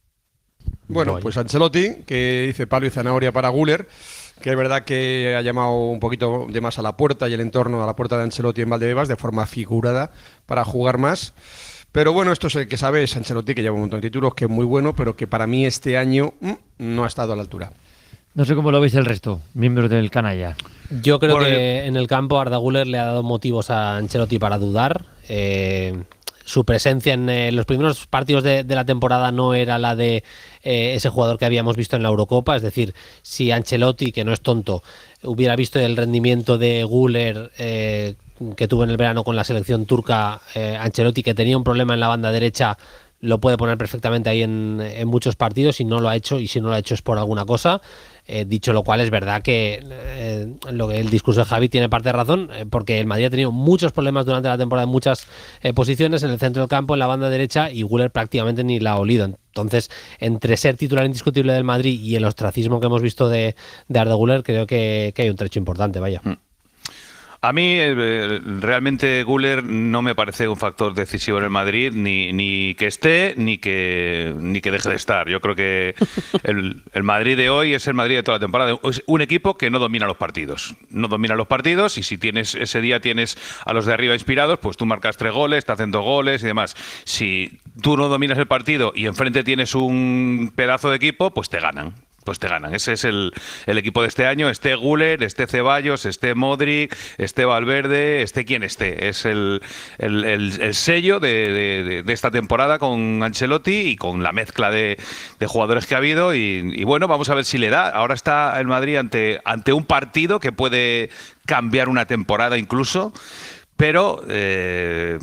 Bueno, pues Ancelotti, que dice palo y zanahoria para Güler, que es verdad que ha llamado un poquito de más a la puerta y el entorno a la puerta de Ancelotti en Valdebebas de forma figurada para jugar más. Pero bueno, esto es el que sabe, es Ancelotti, que lleva un montón de títulos, que es muy bueno, pero que para mí este año mmm, no ha estado a la altura. No sé cómo lo veis el resto, miembros del canalla. Yo creo Bueno, que en el campo Arda Güler le ha dado motivos a Ancelotti para dudar. Eh, su presencia en eh, los primeros partidos de, de la temporada no era la de eh, ese jugador que habíamos visto en la Eurocopa. Es decir, si Ancelotti, que no es tonto, hubiera visto el rendimiento de Güler eh, que tuvo en el verano con la selección turca, eh, Ancelotti, que tenía un problema en la banda derecha, lo puede poner perfectamente ahí en, en muchos partidos y no lo ha hecho, y si no lo ha hecho es por alguna cosa. Eh, dicho lo cual, es verdad que eh, lo que el discurso de Javi tiene parte de razón, eh, porque el Madrid ha tenido muchos problemas durante la temporada en muchas eh, posiciones, en el centro del campo, en la banda derecha, y Güler prácticamente ni la ha olido. Entonces, entre ser titular indiscutible del Madrid y el ostracismo que hemos visto de, de Arda Güler, creo que, que hay un trecho importante, vaya. A mí eh, realmente Güler no me parece un factor decisivo en el Madrid, ni, ni que esté, ni que ni que deje de estar. Yo creo que el, el Madrid de hoy es el Madrid de toda la temporada. Es un equipo que no domina los partidos. No domina los partidos y si tienes ese día tienes a los de arriba inspirados, pues tú marcas tres goles, te hacen dos goles y demás. Si tú no dominas el partido y enfrente tienes un pedazo de equipo, pues te ganan. Pues te ganan. Ese es el, el equipo de este año. Esté Güler, esté Ceballos, esté Modric, esté Valverde, esté quien esté. Es el, el, el, el sello de, de, de esta temporada con Ancelotti y con la mezcla de, de jugadores que ha habido. Y, y bueno, vamos a ver si le da. Ahora está el Madrid ante, ante un partido que puede cambiar una temporada incluso. Pero eh,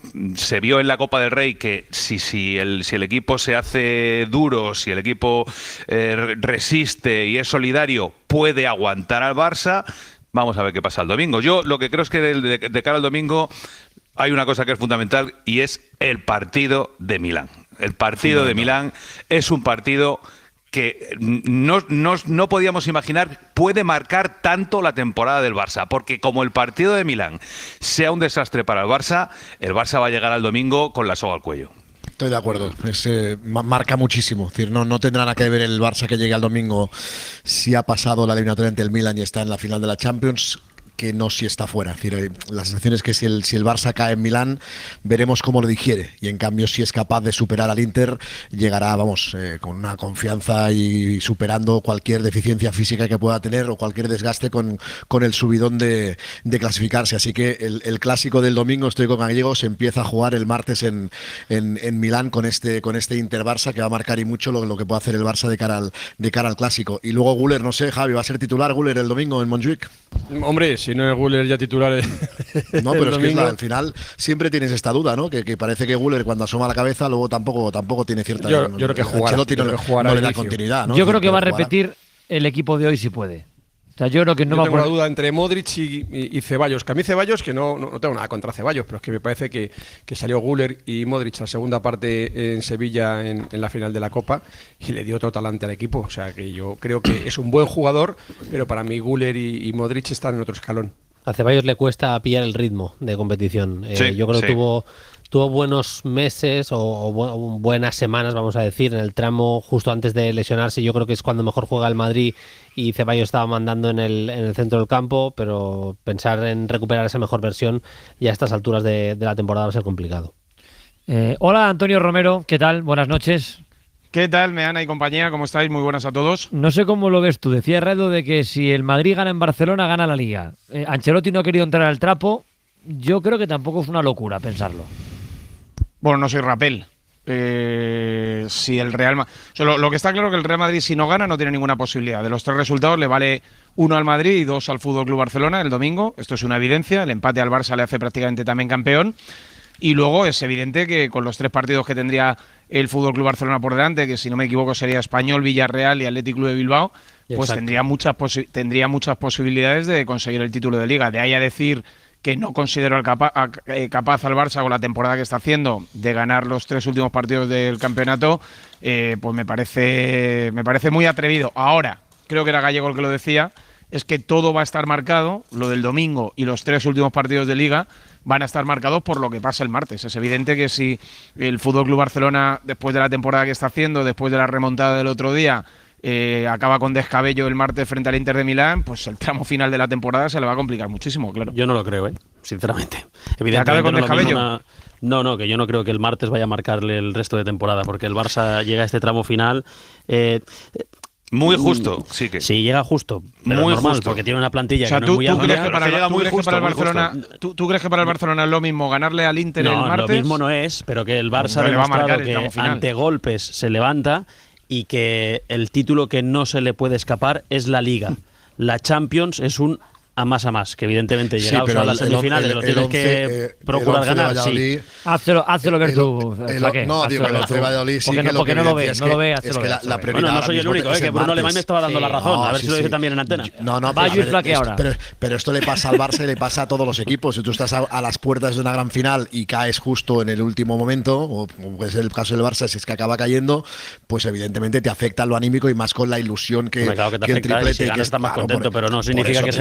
se vio en la Copa del Rey que si, si, el, si el equipo se hace duro, si el equipo eh, resiste y es solidario, puede aguantar al Barça. Vamos a ver qué pasa el domingo. Yo lo que creo es que de, de, de cara al domingo hay una cosa que es fundamental y es el partido de Milán. El partido de Milán es un partido que no, no, no podíamos imaginar puede marcar tanto la temporada del Barça, porque como el partido de Milán sea un desastre para el Barça, el Barça va a llegar al domingo con la soga al cuello. Estoy de acuerdo, es, eh, marca muchísimo. Es decir, no, no tendrá nada que ver el Barça que llegue al domingo si ha pasado la eliminatoria ante el Milan y está en la final de la Champions, que no si está fuera. Es decir, la sensación es que si el, si el Barça cae en Milán, veremos cómo lo digiere. Y en cambio, si es capaz de superar al Inter, llegará, vamos, eh, con una confianza y superando cualquier deficiencia física que pueda tener o cualquier desgaste con, con el subidón de, de clasificarse. Así que el, el clásico del domingo, estoy con Gallego, se empieza a jugar el martes en, en, en Milán con este, con este Inter-Barça que va a marcar y mucho lo, lo que puede hacer el Barça de cara al, de cara al clásico. Y luego Güler, no sé, Javi, ¿va a ser titular Güler el domingo en Montjuic? Hombre, si no es Güler ya titular. No, pero es que es la, al final siempre tienes esta duda, ¿no? Que, que parece que Güler cuando asoma la cabeza luego tampoco tampoco tiene cierta. Yo, yo creo que jugará, no, yo creo que jugará no le da inicio. continuidad, ¿no? Yo creo que va a jugará. repetir el equipo de hoy si puede. O sea, yo creo que no yo va tengo a la poner... duda entre Modric y, y, y Ceballos. Que a mí Ceballos, que no, no, no tengo nada contra Ceballos, pero es que me parece que, que salió Güler y Modric la segunda parte en Sevilla en, en la final de la Copa y le dio otro talante al equipo. O sea, que yo creo que es un buen jugador, pero para mí Güler y, y Modric están en otro escalón. A Ceballos le cuesta pillar el ritmo de competición. Sí, eh, yo creo sí. que tuvo, tuvo buenos meses o, o bu- buenas semanas, vamos a decir, en el tramo justo antes de lesionarse. Yo creo que es cuando mejor juega el Madrid y Ceballos estaba mandando en el, en el centro del campo, pero pensar en recuperar esa mejor versión ya a estas alturas de, de la temporada va a ser complicado. Eh, hola, Antonio Romero, ¿qué tal? Buenas noches. ¿Qué tal, Meana y compañía? ¿Cómo estáis? Muy buenas a todos. No sé cómo lo ves tú. Decía Redo de que si el Madrid gana en Barcelona, gana la Liga. Eh, Ancelotti no ha querido entrar al trapo. Yo creo que tampoco es una locura pensarlo. Bueno, no soy rapel. Eh, si el Real Ma- o sea, lo, lo que está claro es que el Real Madrid, si no gana, no tiene ninguna posibilidad. De los tres resultados le vale uno al Madrid y dos al Fútbol Club Barcelona el domingo. Esto es una evidencia. El empate al Barça le hace prácticamente también campeón. Y luego es evidente que con los tres partidos que tendría el Fútbol Club Barcelona por delante, que si no me equivoco sería Español, Villarreal y Atlético Club de Bilbao, pues Exacto. tendría muchas, posi- tendría muchas posibilidades de conseguir el título de Liga. De ahí a decir que no considero al capa- a- eh, capaz al Barça con la temporada que está haciendo de ganar los tres últimos partidos del campeonato, eh, pues me parece, me parece muy atrevido. Ahora, creo que era Gallego el que lo decía, es que todo va a estar marcado, lo del domingo y los tres últimos partidos de Liga van a estar marcados por lo que pasa el martes. Es evidente que si el F C Barcelona, después de la temporada que está haciendo, después de la remontada del otro día, eh, acaba con descabello el martes frente al Inter de Milán, pues el tramo final de la temporada se le va a complicar muchísimo, claro. Yo no lo creo, ¿eh? Sinceramente. ¿Que acabe con no, es lo mismo descabello? una- no, no, que yo no creo que el martes vaya a marcarle el resto de temporada, porque el Barça llega a este tramo final. Eh, Muy justo, sí que. Sí, llega justo. Pero Muy normal, justo. porque tiene una plantilla O sea, que no ¿tú, es muy tú amplia. crees que para, el- llega tú muy crees que justo, para el muy Barcelona, justo. ¿tú, tú crees que para el Barcelona es lo mismo ganarle al Inter el No, martes? lo mismo no es, pero que el Barça Pero ha le va a marcar demostrado el que tramo final. ante golpes se levanta y que el título que no se le puede escapar es la Liga. La Champions es un a más a más, que evidentemente Sí, llegados pero a las el- el- semifinales el- lo el tienes once, que eh, procurar el once de ganar, sí. Valladolid- Hazlo, hazlo ver El- tú. el- Flaque, no, hazlo digo, el ver once tú. de Valladolid sí Porque que no, lo porque que no lo decía ve, es no que- lo ve, es hazlo que ver, la- hazlo la ver. prioridad Bueno, no ahora soy el mismo único, es eh, que el Bruno martes. Alemán me estaba dando la razón. A ver sí, si lo dice sí. también en antena. No, no, Va pero, a Lluís ver, Flaque esto- ahora. pero, pero esto le pasa al Barça y le pasa a todos los equipos. Si tú estás a, a las puertas de una gran final y caes justo en el último momento, o como es el caso del Barça, si es que acaba cayendo, pues evidentemente te afecta lo anímico y más con la ilusión que, Hombre, claro que te que el afecta, y triplete. si ganas que es- estás más claro, contento, por- pero no por significa eso que te se vaya digo.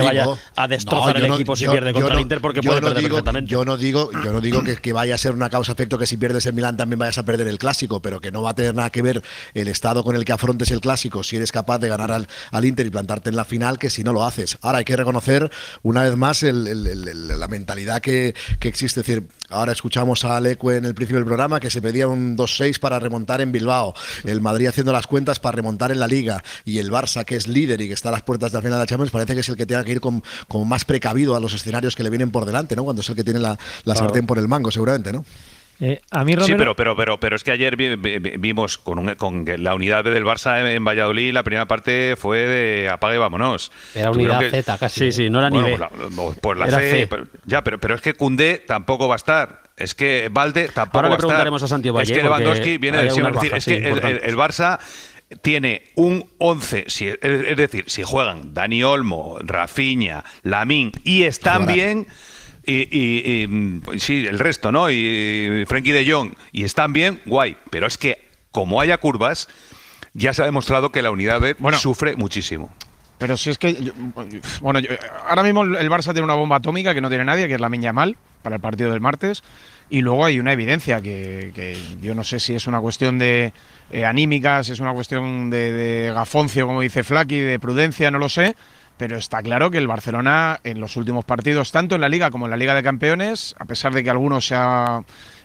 a destrozar No, yo el no- equipo si yo- pierde yo contra no- el Inter porque yo puede no perder digo, perfectamente. Yo no digo, yo no digo que, que vaya a ser una causa-efecto que si pierdes el Milán también vayas a perder el Clásico, pero que no va a tener nada que ver el estado con el que afrontes el Clásico si eres capaz de ganar al, al Inter y plantarte en la final que si no lo haces. Ahora hay que reconocer una vez más el- el- el- el- la mentalidad que, que existe. Es decir, ahora escuchamos a Leque en el principio del programa que se pedía un dos seis para remontar en Bilbao, el Madrid haciendo las cuentas para remontar en la Liga y el Barça, que es líder y que está a las puertas de la final de la Champions, parece que es el que tenga que ir con, con más precavido a los escenarios que le vienen por delante, ¿no? Cuando es el que tiene la, la Claro. sartén por el mango, seguramente, ¿no? Eh, a mí, Romero, Sí, pero, pero, pero, pero es que ayer vi- vi- vimos con, un- con que la unidad B del Barça en, en Valladolid, la primera parte fue de apague y vámonos. Era Tuvieron unidad que- Z casi. Sí, sí, no era ni Bueno, B. pues la, pues la Era C, C. pero- ya, pero, pero es que Koundé tampoco va a estar. Es que Valde tampoco Ahora le va a estar. preguntaremos a Santiago Es Valle, que Lewandowski porque viene hay de lesión. algunas Es decir, bajas, es que sí, el, el- importantes. el Barça tiene un once, si, es, es decir, si juegan Dani Olmo, Rafinha, Lamine y están Jugarán. bien. Y, y- y, mm, sí, el resto, ¿no? Y, y Frenkie de Jong, y están bien, guay. Pero es que, como haya curvas, ya se ha demostrado que la unidad B sufre muchísimo. Pero si es que, yo- bueno, yo- ahora mismo el Barça tiene una bomba atómica que no tiene nadie, que es Lamine Yamal, para el partido del martes, y luego hay una evidencia que, que yo no sé si es una cuestión de eh, anímica, si es una cuestión de, de gafoncio, como dice Flaky, de prudencia, no lo sé, pero está claro que el Barcelona en los últimos partidos, tanto en la Liga como en la Liga de Campeones, a pesar de que algunos se ha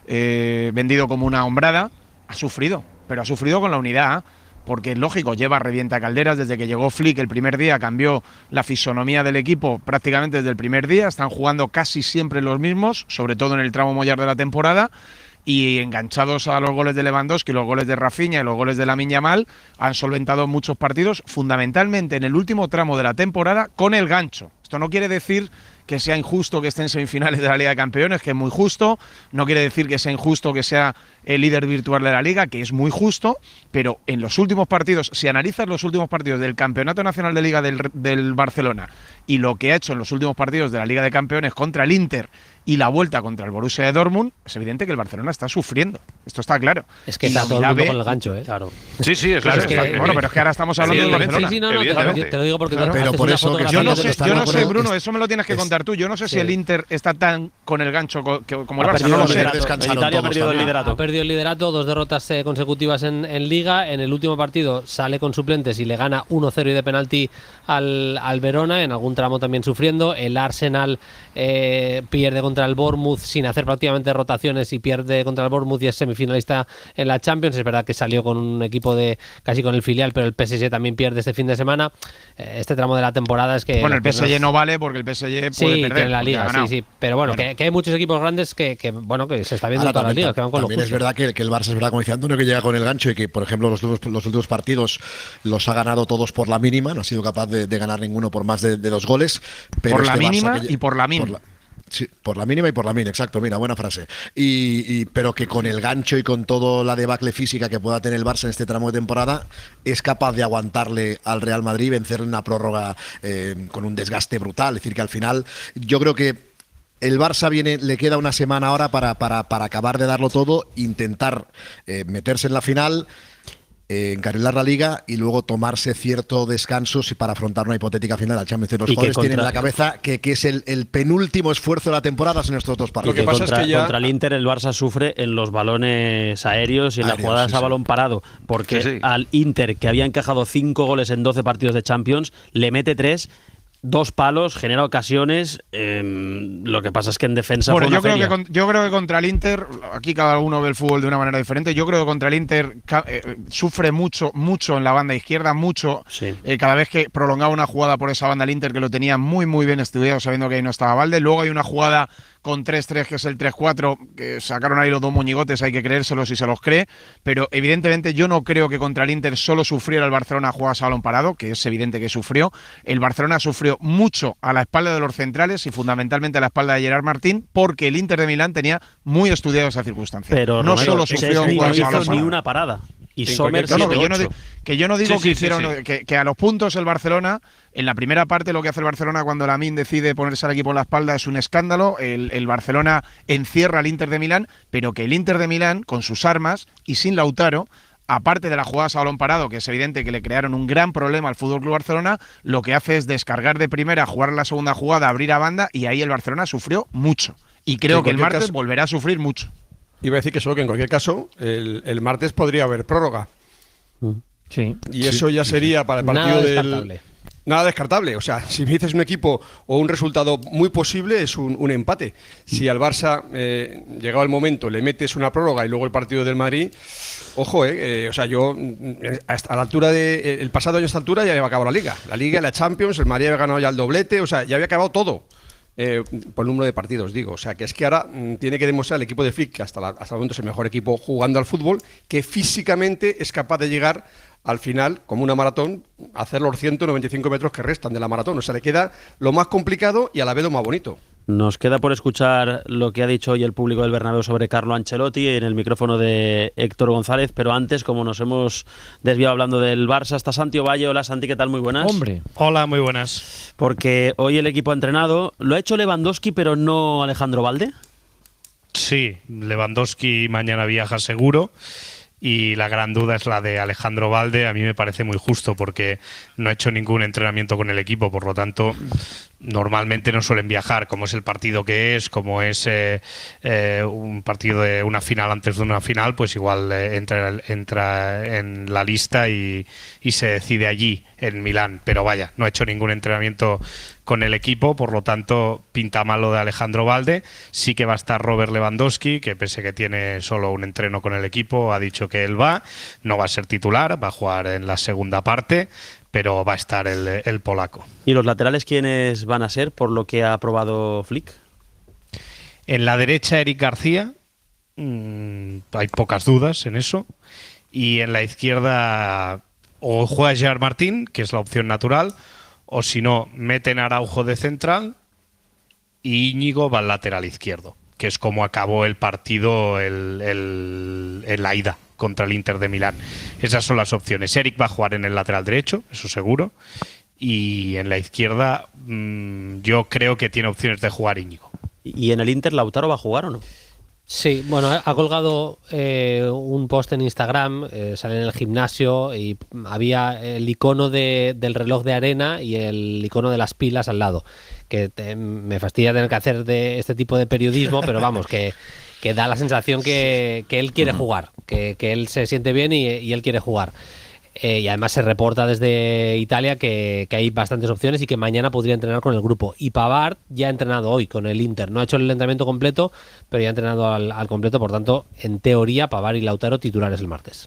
eh, vendido como una hombrada, ha sufrido, pero ha sufrido con la unidad, porque es lógico, lleva revienta calderas desde que llegó Flick el primer día, cambió la fisonomía del equipo prácticamente desde el primer día, están jugando casi siempre los mismos, sobre todo en el tramo mollar de la temporada, y enganchados a los goles de Lewandowski, los goles de Rafinha y los goles de Lamine Yamal, han solventado muchos partidos, fundamentalmente en el último tramo de la temporada, con el gancho. Esto no quiere decir que sea injusto que esté en semifinales de la Liga de Campeones, que es muy justo, no quiere decir que sea injusto que sea el líder virtual de la Liga, que es muy justo, pero en los últimos partidos, si analizas los últimos partidos del Campeonato Nacional de Liga del, del Barcelona y lo que ha hecho en los últimos partidos de la Liga de Campeones contra el Inter y la vuelta contra el Borussia de Dortmund, es evidente que el Barcelona está sufriendo. Esto está claro. Es que Y está la todo el unidad mundo B- con el gancho, ¿eh? Claro. Sí, sí, es, Claro, es- es que- es- bueno, pero es que ahora estamos hablando del Barcelona. Sí, sí, no, no, te, Evidentemente. te lo digo porque Claro, haces pero por una eso que fotografía Yo no Yo sé, está yo no de sé, acuerdo. Bruno, Es- eso me lo tienes que es- contar tú. Yo no sé si Sí. el Inter está tan con el gancho co- que- como el Ha Barça, perdido no lo el sé. liderato. Descansaron En Italia ha todos perdido el también. liderato. Ha perdido el liderato, dos derrotas eh, consecutivas en, en Liga. En el último partido sale con suplentes y le gana uno cero y de penalti al, al Verona, en algún tramo también sufriendo. El Arsenal eh, pierde contra el Bournemouth sin hacer prácticamente rotaciones y pierde contra el Bournemouth y es semifinalista en la Champions. Es verdad que salió con un equipo de casi con el filial, pero el P S G también pierde este fin de semana. Eh, este tramo de la temporada es que... Bueno, el las P S G piernas- no vale porque el P S G puede Sí, perder. tiene la porque liga, ha sí, ganado. sí. Pero bueno, Claro. que, que hay muchos equipos grandes que, que, bueno, que se está viendo en Ahora, todas las también, ligas, que van con lo también es justo. verdad que, que el Barça es verdad, como decía Antonio, que llega con el gancho y que, por ejemplo, los, últimos- los últimos partidos los ha ganado todos por la mínima, no ha sido capaz de, de ganar ninguno por más de, de dos goles. Pero Por la este Barça mínima que- y por la min. por la- Sí, por la mínima y por la min, exacto, mira, buena frase. Y, y- pero que con el gancho y con toda la debacle física que pueda tener el Barça en este tramo de temporada, es capaz de aguantarle al Real Madrid y vencerle una prórroga eh, con un desgaste brutal. Es decir, que al final yo creo que el Barça viene, le queda una semana ahora para, para, para acabar de darlo todo, intentar eh, meterse en la final, eh, encarrilar la Liga y luego tomarse cierto descanso si- para afrontar una hipotética final de la Champions. Los Y que jugadores tienen en contra- la cabeza que, que es el, el penúltimo esfuerzo de la temporada en estos dos partidos. Lo que pasa contra, es que ya- contra el Inter el Barça sufre en los balones aéreos y en las Aéreos, jugadas sí, a sí. balón parado, porque Sí, sí. al Inter, que había encajado cinco goles en doce partidos de Champions, le mete tres, dos palos, genera ocasiones. eh, lo que pasa es que en defensa Bueno, fue una yo creo, que feria. con- yo creo que contra el Inter, aquí cada uno ve el fútbol de una manera diferente. Yo creo que contra el Inter ca- eh, sufre mucho, mucho en la banda izquierda, mucho. Sí. Eh, cada vez que prolongaba una jugada por esa banda el Inter, que lo tenía muy, muy bien estudiado, sabiendo que ahí no estaba Valde. Luego hay una jugada con tres tres, que es el tres cuatro, que sacaron ahí los dos moñigotes, hay que creérselos si se los cree. Pero evidentemente yo no creo que contra el Inter solo sufriera el Barcelona jugadas a balón parado, que es evidente que sufrió. El Barcelona sufrió mucho a la espalda de los centrales y fundamentalmente a la espalda de Gerard Martín, porque el Inter de Milán tenía muy estudiado esa circunstancia. Pero no Romero, solo sufrió Szczęsny en no jugadas a balón hizo ni parado. una parada. Y En Sommer cualquier No, no, que, yo siete no, ocho. di- que yo no digo Sí, que sí, sí, hicieron sí. Que, que a los puntos el Barcelona, en la primera parte lo que hace el Barcelona cuando Lamine decide ponerse al equipo en la espalda es un escándalo. El, el Barcelona encierra al Inter de Milán, pero que el Inter de Milán, con sus armas y sin Lautaro, aparte de las jugadas a balón parado, que es evidente que le crearon un gran problema al F C Barcelona, lo que hace es descargar de primera, jugar la segunda jugada, abrir a banda, y ahí el Barcelona sufrió mucho. Y creo en que el martes caso, volverá a sufrir mucho. Iba a decir que solo que en cualquier caso, el, el martes podría haber prórroga. Sí. Y eso ya sería para el partido Nada del... descartable. Nada descartable. O sea, si me dices un equipo o un resultado muy posible, es un, un empate. Si al Barça, eh, llegado el momento, le metes una prórroga y luego el partido del Madrid, ojo, eh, eh, o sea, yo a la altura de el pasado año a esta altura ya había acabado la Liga. La Liga, la Champions, el Madrid había ganado ya el doblete, o sea, ya había acabado todo. Eh, por el número de partidos, digo. O sea, que es que ahora mm, tiene que demostrar el equipo de Flick, que hasta, la, hasta el momento es el mejor equipo jugando al fútbol, que físicamente es capaz de llegar al final, como una maratón, a hacer los ciento noventa y cinco metros que restan de la maratón. O sea, le queda lo más complicado y a la vez lo más bonito. Nos queda por escuchar lo que ha dicho hoy el público del Bernabéu sobre Carlo Ancelotti en el micrófono de Héctor González, pero antes, como nos hemos desviado hablando del Barça, está Santi Ovalle. Hola Santi, ¿qué tal? Muy buenas. Hombre. Hola, muy buenas. Porque hoy el equipo ha entrenado, lo ha hecho Lewandowski, pero no Alejandro Valde. Sí, Lewandowski mañana viaja seguro. Y la gran duda es la de Alejandro Valde. A mí me parece muy justo porque no ha hecho ningún entrenamiento con el equipo, por lo tanto normalmente no suelen viajar, como es el partido que es, como es eh, eh, un partido de una final antes de una final, pues igual eh, entra, entra en la lista y, y se decide allí, en Milán. Pero vaya, no ha hecho ningún entrenamiento con el equipo, por lo tanto pinta mal lo de Alejandro Valde. Sí que va a estar Robert Lewandowski, que pese que tiene solo un entreno con el equipo, ha dicho que él va, no va a ser titular, va a jugar en la segunda parte, pero va a estar el, el polaco. ¿Y los laterales quiénes van a ser, por lo que ha aprobado Flick? En la derecha, Eric García, mmm, hay pocas dudas en eso, y en la izquierda o juega Gerard Martín, que es la opción natural, o si no, meten a Araujo de central y Íñigo va al lateral izquierdo, que es como acabó el partido el, el, en la ida contra el Inter de Milán. Esas son las opciones. Eric va a jugar en el lateral derecho, eso seguro, y en la izquierda mmm, yo creo que tiene opciones de jugar Íñigo. ¿Y en el Inter Lautaro va a jugar o no? Sí, bueno, ha colgado eh, un post en Instagram, eh, sale en el gimnasio y había el icono de, del reloj de arena y el icono de las pilas al lado, que te, me fastidia tener que hacer de este tipo de periodismo, pero vamos, que, que da la sensación que, que él quiere jugar, que, que él se siente bien y, y él quiere jugar. Eh, y además se reporta desde Italia que, que hay bastantes opciones y que mañana podría entrenar con el grupo. Y Pavard ya ha entrenado hoy con el Inter. No ha hecho el entrenamiento completo, pero ya ha entrenado al, al completo. Por tanto, en teoría, Pavard y Lautaro titulares el martes.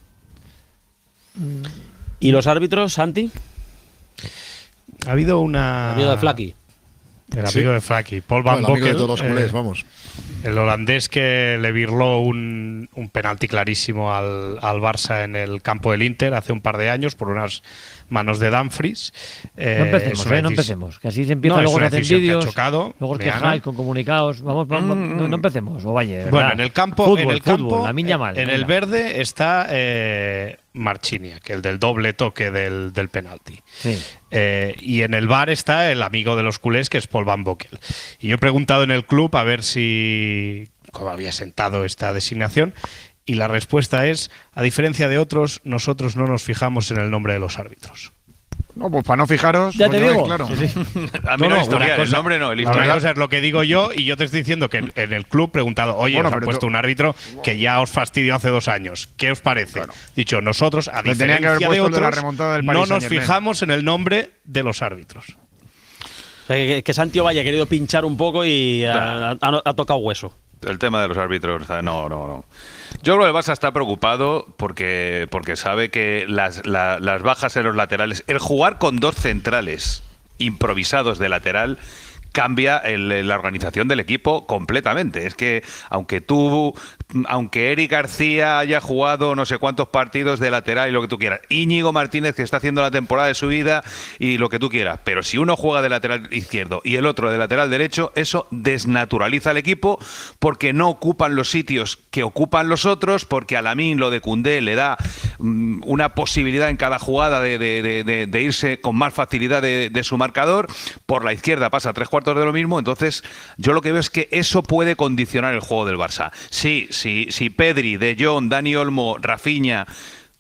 ¿Y los árbitros, Santi? Ha habido una... Amigo de Flaky. El amigo sí. de Flaky, Paul Van no, Bokel, de todos los culés, eh, vamos. El holandés que le birló un, un penalti clarísimo al, al Barça en el campo del Inter hace un par de años por unas manos de Dumfries. Eh, no empecemos, eh, no empecemos. Que así se empieza, no, luego se hacen vídeos, chocado, luego os quejáis con comunicados. Vamos, vamos mm. no, no empecemos. O vaya, bueno, en el campo, fútbol, en el fútbol, campo, la miña mal, en el verde está eh, Marciniak, el del doble toque del, del penalti. Sí. Eh, y en el bar está el amigo de los culés, que es Paul Van Bokel. Y yo he preguntado en el club a ver si cómo había sentado esta designación. Y la respuesta es, a diferencia de otros, nosotros no nos fijamos en el nombre de los árbitros. No, pues para no fijaros, ya pues te digo. Claro. Sí, sí. A mí no, no, historial, el nombre no, el historial. Una cosa es lo que digo yo y yo te estoy diciendo que en, en el club preguntado, oye, bueno, os han puesto tú... un árbitro que ya os fastidió hace dos años. ¿Qué os parece? Claro. Dicho, nosotros, a Le diferencia que de otros, de la remontada del no nos fijamos en el nombre de los árbitros. O sea, que, que Santi Ovalle ha querido pinchar un poco y claro. ha, ha, ha tocado hueso. El tema de los árbitros, no, no, no. Yo creo que el Barça está preocupado porque, porque sabe que las, la, las bajas en los laterales, el jugar con dos centrales improvisados de lateral cambia el, la organización del equipo completamente. Es que aunque tú, aunque Eric García haya jugado no sé cuántos partidos de lateral y lo que tú quieras, Íñigo Martínez que está haciendo la temporada de su vida y lo que tú quieras, pero si uno juega de lateral izquierdo y el otro de lateral derecho, eso desnaturaliza al equipo porque no ocupan los sitios que ocupan los otros, porque a Lamine lo de Koundé le da um, una posibilidad en cada jugada de, de, de, de, de irse con más facilidad de, de su marcador. Por la izquierda pasa tres cuartos de lo mismo, entonces yo lo que veo es que eso puede condicionar el juego del Barça. Sí, sí, si Pedri, De Jong, Dani Olmo, Rafinha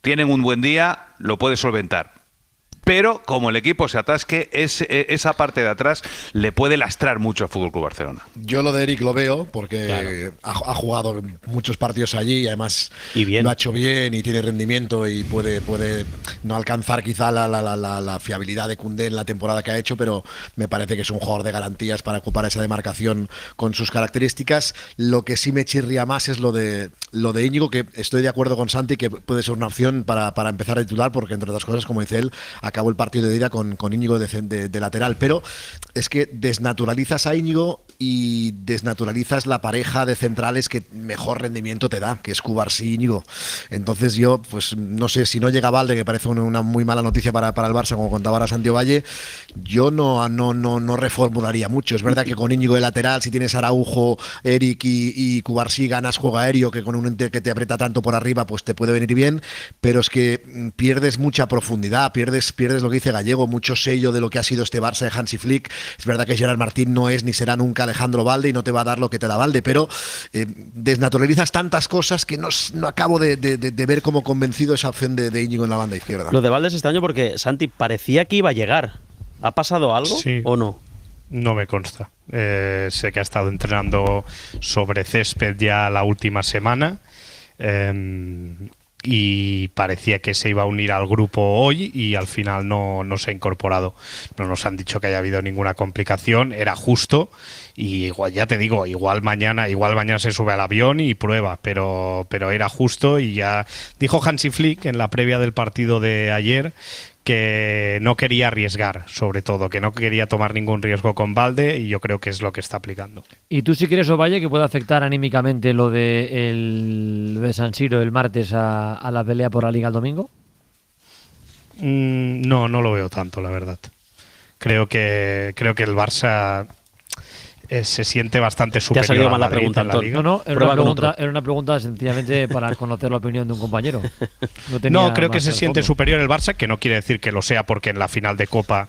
tienen un buen día, lo puede solventar. Pero como el equipo se atasque, ese, esa parte de atrás le puede lastrar mucho al F C Barcelona. Yo lo de Eric lo veo porque Claro. ha, ha jugado muchos partidos allí y además y bien. lo ha hecho bien y tiene rendimiento y puede, puede no alcanzar quizá la, la, la, la, la fiabilidad de Koundé en la temporada que ha hecho, pero me parece que es un jugador de garantías para ocupar esa demarcación con sus características. Lo que sí me chirría más es lo de lo de Íñigo, que estoy de acuerdo con Santi que puede ser una opción para, para empezar a titular, porque entre otras cosas, como dice él, acabó el partido de ida con, con Íñigo de, de, de lateral, pero es que desnaturalizas a Íñigo y desnaturalizas la pareja de centrales que mejor rendimiento te da, que es Cubarsí y Íñigo. Entonces yo, pues no sé, si no llega Valde, que parece una, una muy mala noticia para, para el Barça, como contaba ahora Santi Valle, yo no, no, no, no reformularía mucho. Es verdad que con Íñigo de lateral, si tienes Araujo, Eric y, y Cubarsí, ganas juego aéreo, que con un ente que te aprieta tanto por arriba, pues te puede venir bien, pero es que pierdes mucha profundidad, pierdes, pierdes lo que dice Gallego, mucho sello de lo que ha sido este Barça de Hansi Flick. Es verdad que Gerard Martín no es ni será nunca Alejandro Valde y no te va a dar lo que te da Valde, pero eh, desnaturalizas tantas cosas que no, no acabo de, de, de ver como convencido esa opción de, de Íñigo en la banda izquierda. Lo de Valde es extraño porque, Santi, parecía que iba a llegar. ¿Ha pasado algo Sí. o no? No me consta. Eh, sé que ha estado entrenando sobre césped ya la última semana eh, y parecía que se iba a unir al grupo hoy y al final no, no se ha incorporado. No nos han dicho que haya habido ninguna complicación, era justo y igual, ya te digo, igual mañana, igual mañana se sube al avión y prueba, pero, pero era justo y ya dijo Hansi Flick en la previa del partido de ayer que no quería arriesgar, sobre todo, que no quería tomar ningún riesgo con Valde y yo creo que es lo que está aplicando. ¿Y tú si crees, Ovalle, que puede afectar anímicamente lo de, el, de San Siro el martes a, a la pelea por la Liga el domingo? Mm, no, no lo veo tanto, la verdad. Creo que, creo que el Barça eh, se siente bastante superior. Te ha salido al mal la Madrid pregunta, en la Antón. Liga. No, no, era Prueba una, con pregunta, otro. era una pregunta sencillamente para conocer la opinión de un compañero. No, tenía No, creo que más se al siente fondo. superior el Barça, que no quiere decir que lo sea porque en la final de Copa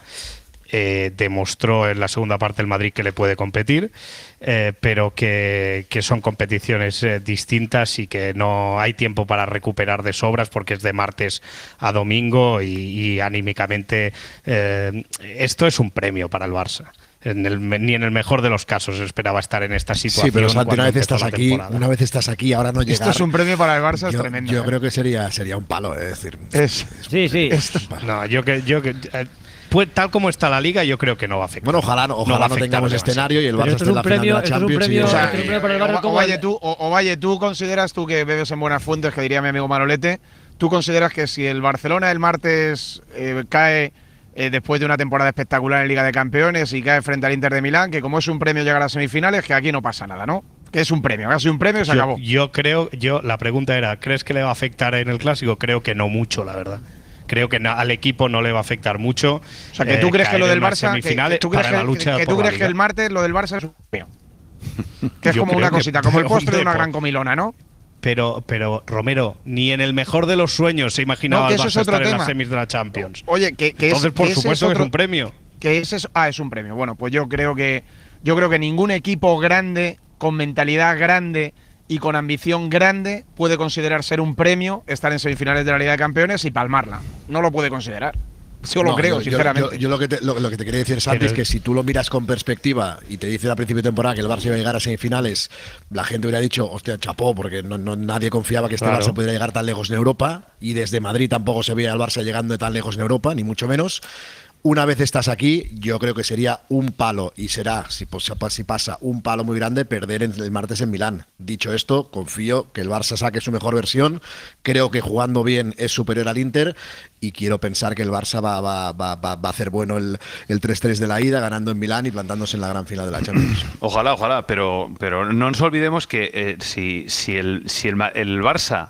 eh, demostró en la segunda parte el Madrid que le puede competir, eh, pero que, que son competiciones eh, distintas y que no hay tiempo para recuperar de sobras porque es de martes a domingo y, y anímicamente eh, esto es un premio para el Barça. En el, ni en el mejor de los casos esperaba estar en esta situación. Sí, pero Santi, cuando una vez empezó estás la aquí, temporada. una vez estás aquí, ahora no llegar. Esto es un premio para el Barça, yo, es tremendo. Yo ¿eh? creo que sería, sería un palo, es decir. Es, sí, sí. No, yo que, yo que eh, pues, tal como está la liga, yo creo que no va a afectar. Bueno, ojalá, no, ojalá va a no, afectar tengamos demasiado. escenario y el Pero Barça esto esté es en un la final premio- de la esto es un Champions. y- premio- O sea, esto es un premio para el Barça o- como Ovalle, el- tú, o- Ovalle, tú consideras tú que bebes en buenas fuentes, que diría mi amigo Manolete, tú consideras que si el Barcelona el martes eh, cae eh, después de una temporada espectacular en Liga de Campeones y cae frente al Inter de Milán, que como es un premio llegar a semifinales, que aquí no pasa nada, ¿no? Que es un premio, que ha sido un premio y se yo, acabó. yo creo, yo la pregunta era, ¿crees que le va a afectar en el clásico? Creo que no mucho, la verdad. Creo que na- al equipo no le va a afectar mucho. O sea, que tú eh, crees que caer lo en del unas Barça, que, semifinales que tú crees, para la que, lucha que por tú la crees que Liga. el martes lo del Barça es un premio. Que es Yo como creo una que- cosita, como el postre de una hombre, gran comilona, ¿no? Pero, pero Romero, ni en el mejor de los sueños se imaginaba No, que al eso Barça es otro estar en tema. las semis de la Champions. Oye, que, que Entonces, es, por que ese supuesto que es otro- un premio. Que ese es, ah, es un premio. Bueno, pues yo creo que yo creo que ningún equipo grande, con mentalidad grande y con ambición grande, puede considerar ser un premio estar en semifinales de la Liga de Campeones y palmarla. No lo puede considerar. Yo lo No, creo, yo- yo- sinceramente. Yo, yo lo, que te, lo, lo que te quería decir, Santi, Pero- es que si tú lo miras con perspectiva y te dicen a principio de temporada que el Barça iba a llegar a semifinales, la gente hubiera dicho, hostia, chapó, porque no, no- nadie confiaba que este Claro. Barça pudiera llegar tan lejos en Europa, y desde Madrid tampoco se veía al Barça llegando tan lejos en Europa, ni mucho menos. Una vez estás aquí, yo creo que sería un palo, y será, si, pues, si pasa, un palo muy grande perder en- el martes en Milán. Dicho esto, confío que el Barça saque su mejor versión, creo que jugando bien es superior al Inter, y quiero pensar que el Barça va, va, va, va, va a hacer bueno el, el tres tres de la ida, ganando en Milán y plantándose en la gran final de la Champions. Ojalá, ojalá, pero, pero no nos olvidemos que eh, si, si, el, si el, Ma- el Barça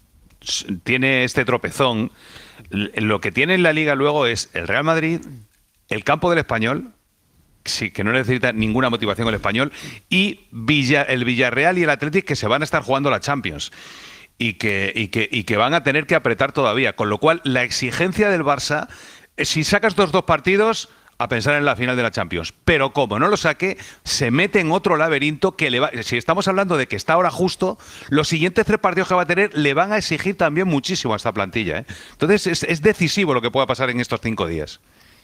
s- tiene este tropezón, l- lo que tiene en la Liga luego es el Real Madrid, el campo del Español, sí, que no necesita ninguna motivación el Español, y Villa, el Villarreal y el Athletic, que se van a estar jugando la Champions. Y que, y, que, y que van a tener que apretar todavía. Con lo cual, la exigencia del Barça, eh, si sacas estos dos partidos, a pensar en la final de la Champions. Pero como no lo saque, se mete en otro laberinto que le va... Si estamos hablando de que está ahora justo, los siguientes tres partidos que va a tener le van a exigir también muchísimo a esta plantilla, ¿eh? Entonces es, es decisivo lo que pueda pasar en estos cinco días.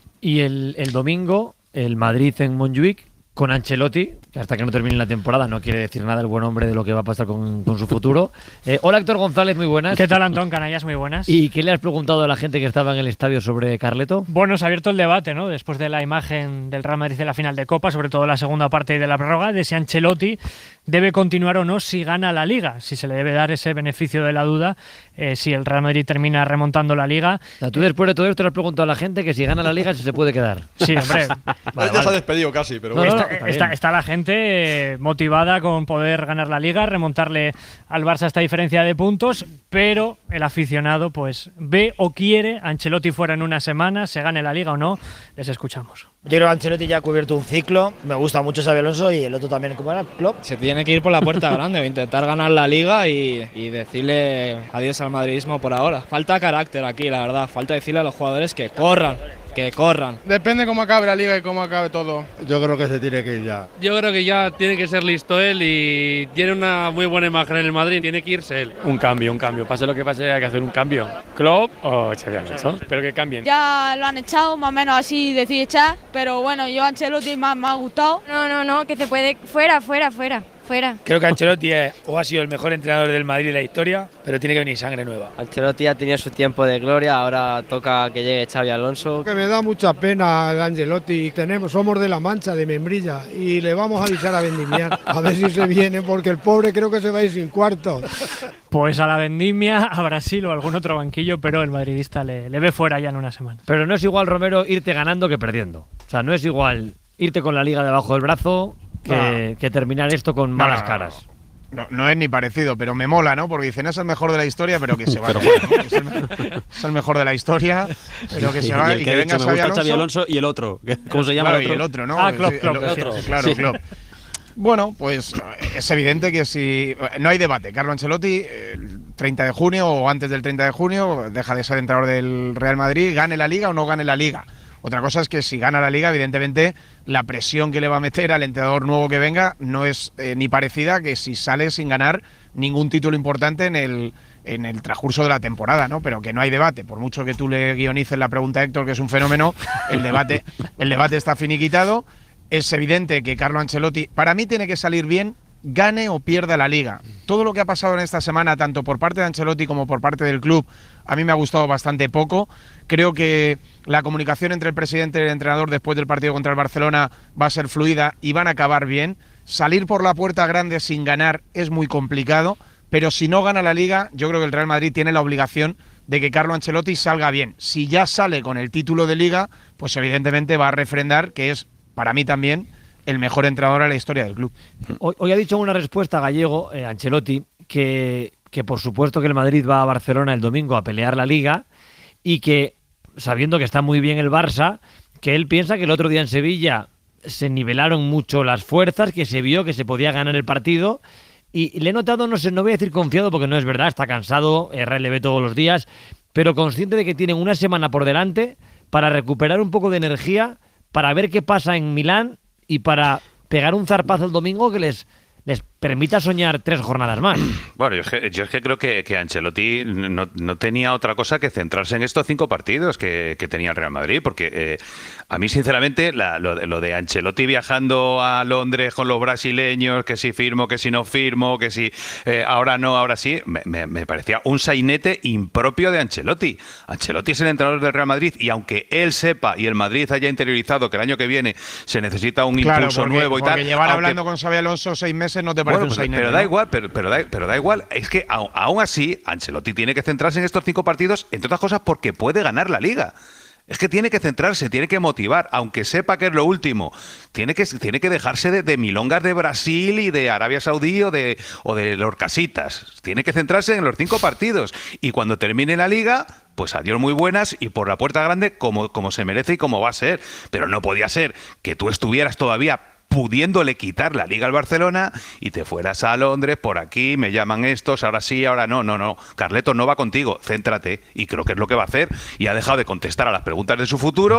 Y el, el domingo, el Madrid en Montjuic, con Ancelotti, que hasta que no termine la temporada no quiere decir nada el buen hombre de lo que va a pasar con, con su futuro. Eh, hola, Héctor González, muy buenas. ¿Qué tal, Antón? Canallas, muy buenas. ¿Y qué le has preguntado a la gente que estaba en el estadio sobre Carleto? Bueno, se ha abierto el debate, ¿no? Después de la imagen del Real Madrid de la final de Copa, sobre todo la segunda parte de la prórroga, de si Ancelotti debe continuar o no si gana la Liga, si se le debe dar ese beneficio de la duda, eh, si el Real Madrid termina remontando la Liga. O sea, tú después de todo esto le has preguntado a la gente que si gana la Liga si se puede quedar. Sí, hombre. Vale, ya vale. Se ha despedido casi, pero no, bueno. No, no, está, está, está la gente eh, motivada con poder ganar la Liga, remontarle al Barça esta diferencia de puntos, pero el aficionado pues ve o quiere a Ancelotti fuera en una semana, se gane la Liga o no. Les escuchamos. Yo creo que Ancelotti ya ha cubierto un ciclo. Me gusta mucho Xabi Alonso y el otro también, ¿cómo era? Klopp. Se tiene que ir por la puerta grande, intentar ganar la Liga y, y decirle adiós al madridismo por ahora. Falta carácter aquí, la verdad. Falta decirle a los jugadores que corran, que corran. Depende cómo acabe la Liga y cómo acabe todo. Yo creo que se tiene que ir ya. Yo creo que ya tiene que ser listo él y tiene una muy buena imagen en el Madrid, tiene que irse él. Un cambio, un cambio. Pase lo que pase, hay que hacer un cambio. Klopp o Xabi Alonso, pero que cambien. Ya lo han echado, más o menos así decir echar, pero bueno, yo Ancelotti más me ha gustado. No, no, no, que se puede, fuera, fuera, fuera. Fuera. Creo que Ancelotti es, o ha sido el mejor entrenador del Madrid de la historia, pero tiene que venir sangre nueva. Ancelotti ha tenido su tiempo de gloria, ahora toca que llegue Xabi Alonso. Que me da mucha pena Ancelotti, tenemos, somos de La Mancha, de Membrilla, y le vamos a avisar a Vendimiar, a ver si se viene, porque el pobre creo que se va a ir sin cuarto. Pues a la Vendimia, a Brasil o algún otro banquillo, pero el madridista le, le ve fuera ya en una semana. Pero no es igual, Romero, irte ganando que perdiendo. O sea, no es igual irte con la Liga debajo del brazo que, no. que terminar esto con malas no, caras. No, no es ni parecido, pero me mola, ¿no? Porque dicen, es el mejor de la historia, pero que se va. Es el, es el mejor de la historia, pero que se va y, y que, que venga Xabi Alonso. Xabi Alonso y el otro. ¿Cómo se llama claro, el otro? Y el otro, ¿no? Ah, Klopp, sí, Klopp, el, el otro. otro. Claro, sí. Klopp. Bueno, pues es evidente que si no hay debate, Carlo Ancelotti el treinta de junio o antes del treinta de junio deja de ser entrenador del Real Madrid, gane la Liga o no gane la Liga. Otra cosa es que si gana la Liga, evidentemente la presión que le va a meter al entrenador nuevo que venga no es eh, ni parecida que si sale sin ganar ningún título importante en el en el transcurso de la temporada, ¿no? Pero que no hay debate, por mucho que tú le guionices la pregunta a Héctor, que es un fenómeno, el debate, el debate está finiquitado. Es evidente que Carlo Ancelotti, para mí tiene que salir bien, gane o pierda la Liga. Todo lo que ha pasado en esta semana, tanto por parte de Ancelotti como por parte del club, a mí me ha gustado bastante poco. Creo que la comunicación entre el presidente y el entrenador después del partido contra el Barcelona va a ser fluida y van a acabar bien. Salir por la puerta grande sin ganar es muy complicado, pero si no gana la Liga, yo creo que el Real Madrid tiene la obligación de que Carlo Ancelotti salga bien. Si ya sale con el título de Liga, pues evidentemente va a refrendar que es, para mí también, el mejor entrenador de la historia del club. Hoy, hoy ha dicho en una respuesta Gallego, eh, Ancelotti, que, que por supuesto que el Madrid va a Barcelona el domingo a pelear la Liga y que, sabiendo que está muy bien el Barça, que él piensa que el otro día en Sevilla se nivelaron mucho las fuerzas, que se vio que se podía ganar el partido y le he notado, no sé, no voy a decir confiado porque no es verdad, está cansado, R L B todos los días, pero consciente de que tienen una semana por delante para recuperar un poco de energía, para ver qué pasa en Milán y para pegar un zarpazo el domingo que les, les permita soñar tres jornadas más. Bueno, yo es que, yo es que creo que, que Ancelotti no, no tenía otra cosa que centrarse en estos cinco partidos que, que tenía el Real Madrid, porque eh, a mí, sinceramente, la, lo, lo de Ancelotti viajando a Londres con los brasileños, que si firmo, que si no firmo, que si eh, ahora no, ahora sí, me, me, me parecía un sainete impropio de Ancelotti. Ancelotti es el entrenador del Real Madrid y aunque él sepa y el Madrid haya interiorizado que el año que viene se necesita un claro, impulso porque, nuevo y porque tal. llevar aunque, hablando con Xabi Alonso seis meses no te parece bueno, un sainete. Pero da ¿no? igual, pero, pero, da, pero da igual. Es que aún, aún así, Ancelotti tiene que centrarse en estos cinco partidos, entre otras cosas porque puede ganar la Liga. Es que tiene que centrarse, tiene que motivar, aunque sepa que es lo último. Tiene que, tiene que dejarse de, de milongas de Brasil y de Arabia Saudí o de, o de los casitas. Tiene que centrarse en los cinco partidos. Y cuando termine la Liga, pues adiós muy buenas y por la puerta grande como, como se merece y como va a ser. Pero no podía ser que tú estuvieras todavía pudiéndole quitar la Liga al Barcelona y te fueras a Londres, por aquí, me llaman estos, ahora sí, ahora no, no, no. Carleto no va contigo, céntrate, y creo que es lo que va a hacer, y ha dejado de contestar a las preguntas de su futuro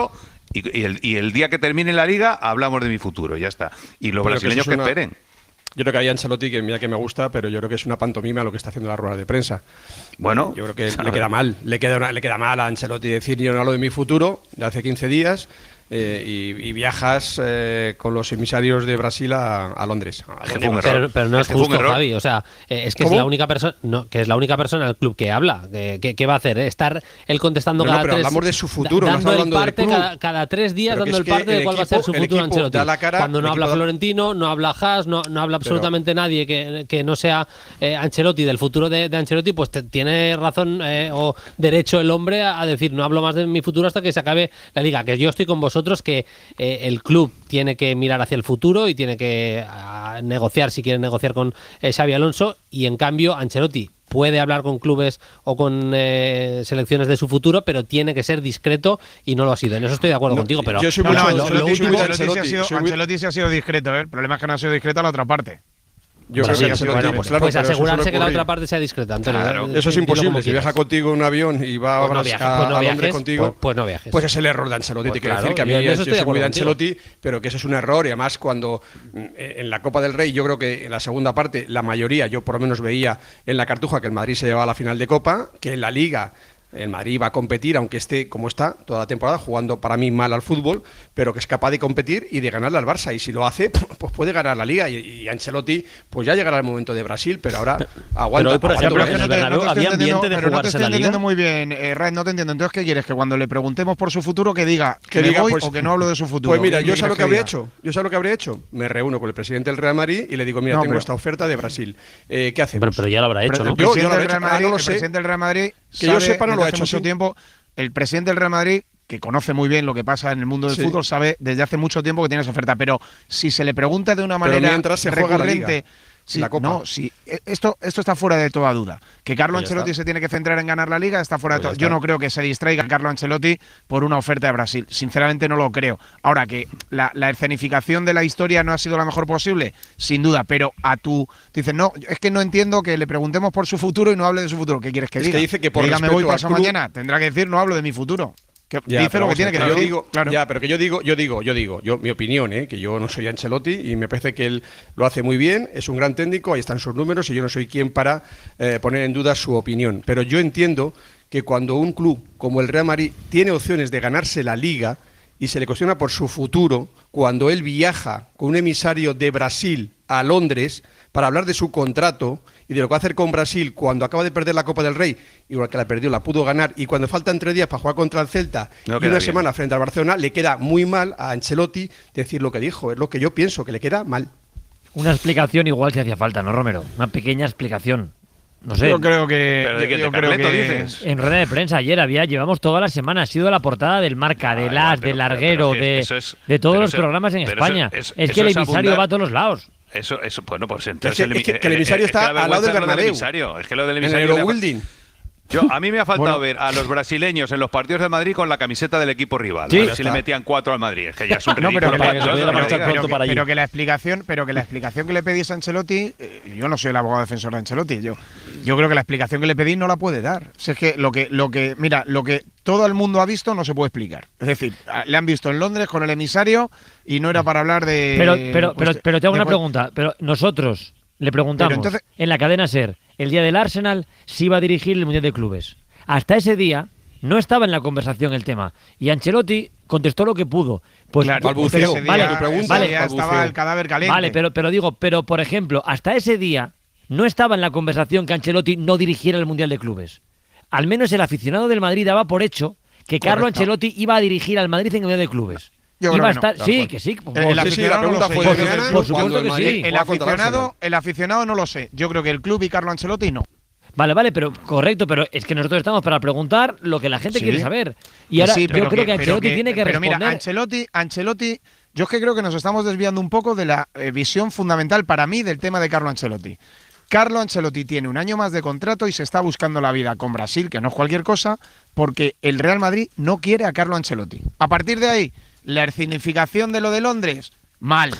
Y, y, el, y el día que termine la Liga hablamos de mi futuro, ya está. Y los Pero brasileños que, que, eso es una, esperen. Yo creo que hay Ancelotti, que mira que me gusta, pero yo creo que es una pantomima lo que está haciendo la rueda de prensa. Bueno, yo creo que le queda mal, le queda, una, le queda mal a Ancelotti decir yo no hablo de mi futuro de hace quince días. Eh, y, y viajas eh, con los emisarios de Brasil a, a Londres. A Londres. Pero, pero no es, es justo, Javi. O sea, eh, es que ¿Cómo? es la única persona, no, que es la única persona del club que habla. ¿Qué, qué va a hacer? Estar él contestando no, cada no, pero tres. Hablamos de su futuro. Da, dando no el parte cada, cada tres días, pero dando el parte de cuál equipo, va a ser su futuro Ancelotti. Cara, Cuando no habla da... Florentino, no habla Haas, no, no habla absolutamente pero... nadie que, que no sea eh, Ancelotti, del futuro de, de Ancelotti, pues te, tiene razón eh, o derecho el hombre a, a decir no hablo más de mi futuro hasta que se acabe la Liga. Que yo estoy con vosotros que Eh, el club tiene que mirar hacia el futuro y tiene que a, negociar si quiere negociar con eh, Xabi Alonso, y en cambio Ancelotti puede hablar con clubes o con eh, selecciones de su futuro, pero tiene que ser discreto y no lo ha sido. En eso estoy de acuerdo no, contigo, pero yo soy no, mucho, no, lo, lo último, Ancelotti, ha sido, Ancelotti sí ha sido discreto, ¿eh? El problema es que no ha sido discreto a la otra parte. Yo bueno, creo sí, que bueno, pues, claro, pues asegurarse que la ocurrir. otra parte sea discreta, Antonio. Claro, eso es imposible. Si viaja contigo en un avión y va pues no a, viajes, a, pues no a viajes, Londres contigo, pues, pues no viajes. Pues es el error de Ancelotti. Pues te quiero claro, decir que a mí yo, yo yo soy muy de contigo. Ancelotti, pero que eso es un error. Y además, cuando en la Copa del Rey, yo creo que en la segunda parte, la mayoría, yo por lo menos veía en la Cartuja que el Madrid se llevaba a la final de Copa, que en la Liga el Madrid va a competir, aunque esté como está toda la temporada, jugando para mí mal al fútbol, pero que es capaz de competir y de ganarle al Barça. Y si lo hace, pues puede ganar la Liga. Y, y Ancelotti, pues ya llegará el momento de Brasil, pero ahora aguanta. Pero hoy, por ejemplo, aguanta, en el Bernabéu había ambiente de pero no te jugarse estoy la Liga. entendiendo muy bien, eh, Ray, no te entiendo. Entonces, ¿qué quieres? Que cuando le preguntemos por su futuro, que diga que, que me diga, voy pues, o que no hablo de su futuro. Pues mira, yo sé lo que habría diga? hecho. Yo sé lo que habría hecho. Me reúno con el presidente del Real Madrid y le digo, mira, no, tengo pero, esta oferta de Brasil. Eh, ¿Qué hacemos? Pero, pero ya lo habrá hecho, ¿no? El presidente del Real Madrid, el presidente del Real Madrid, que yo sepa, no lo ha hecho mucho tiempo. El presidente del Real Madrid, que conoce muy bien lo que pasa en el mundo del sí. fútbol, sabe desde hace mucho tiempo que tiene esa oferta. Pero si se le pregunta de una manera pero mientras se juega recurrente, la Liga, sí, la Copa. No, sí, esto, esto está fuera de toda duda. Que Carlo pues Ancelotti está. se tiene que centrar en ganar la Liga está fuera pues de toda. Yo no creo que se distraiga Carlo Ancelotti por una oferta de Brasil. Sinceramente no lo creo. Ahora, que la, la escenificación de la historia no ha sido la mejor posible, sin duda. Pero a tu dices no, es que no entiendo que le preguntemos por su futuro y no hable de su futuro. ¿Qué quieres que es diga? Que dice que por diga, me voy pasado club... mañana. Tendrá que decir no hablo de mi futuro. Que ya, dice lo que tiene que yo decir. Digo, claro. Ya, pero que yo digo, yo digo, yo digo, yo mi opinión, ¿eh? que yo no soy Ancelotti y me parece que él lo hace muy bien, es un gran técnico, ahí están sus números y yo no soy quien para eh, poner en duda su opinión. Pero yo entiendo que cuando un club como el Real Madrid tiene opciones de ganarse la Liga y se le cuestiona por su futuro, cuando él viaja con un emisario de Brasil a Londres para hablar de su contrato y de lo que va a hacer con Brasil cuando acaba de perder la Copa del Rey, igual que la perdió, la pudo ganar, y cuando faltan tres días para jugar contra el Celta no y una bien. semana frente al Barcelona, le queda muy mal a Ancelotti decir lo que dijo, es lo que yo pienso, que le queda mal. Una explicación igual si hacía falta, ¿no, Romero? Una pequeña explicación. No sé. Yo creo que. ¿Pero de qué yo te creo que dices? En rueda de prensa ayer había, llevamos toda la semana, ha sido la portada del Marca, del ah, As, del Larguero, pero, pero de, es, de todos los eso, programas en España. Eso, es, es que el emisario va a todos los lados. Eso, eso, bueno, pues entonces. Es que el, es que, que el emisario está es que al lado del Bernabéu. Es que lo del en emisario. el Eurobuilding. Yo, a mí me ha faltado bueno. ver a los brasileños en los partidos del Madrid con la camiseta del equipo rival. Sí, a ver si le metían cuatro al Madrid. Es que ya es un ridículo. No, pero, que la, para pero, pero, pero, pero, pero, que, pero que la explicación, pero que la explicación que le pedís a Ancelotti, eh, yo no soy el abogado defensor de Ancelotti. Yo, yo creo que la explicación que le pedís no la puede dar. Si es que lo que, lo que, mira, lo que todo el mundo ha visto no se puede explicar. Es decir, le han visto en Londres con el emisario y no era para hablar de. Pero, pero, pues, pero, pero te hago una pregunta. Pero nosotros le preguntamos entonces, en la cadena SER el día del Arsenal si iba a dirigir el Mundial de Clubes. Hasta ese día no estaba en la conversación el tema. Y Ancelotti contestó lo que pudo. Pues claro, balbuceo. Pero, vale, tu pregunta, vale, ya estaba el cadáver caliente. Vale, pero, pero digo, pero por ejemplo, hasta ese día no estaba en la conversación que Ancelotti no dirigiera el Mundial de Clubes. Al menos el aficionado del Madrid daba por hecho que Carlo Correcto. Ancelotti iba a dirigir al Madrid en el Mundial de Clubes. Yo iba creo a estar, no, sí, que sí. Por, el, el aficionado no lo sé. Por, por, por supuesto que sí. El aficionado, el aficionado no lo sé. Yo creo que el club y Carlo Ancelotti no. Vale, vale, pero correcto, pero es que nosotros estamos para preguntar lo que la gente sí. quiere saber. Y ahora sí, yo creo que, que Ancelotti que, tiene que pero responder. Mira, Ancelotti, Ancelotti, yo es que creo que nos estamos desviando un poco de la eh, visión fundamental para mí del tema de Carlo Ancelotti. Carlo Ancelotti tiene un año más de contrato y se está buscando la vida con Brasil, que no es cualquier cosa, porque el Real Madrid no quiere a Carlo Ancelotti. A partir de ahí, la escenificación de lo de Londres, mal.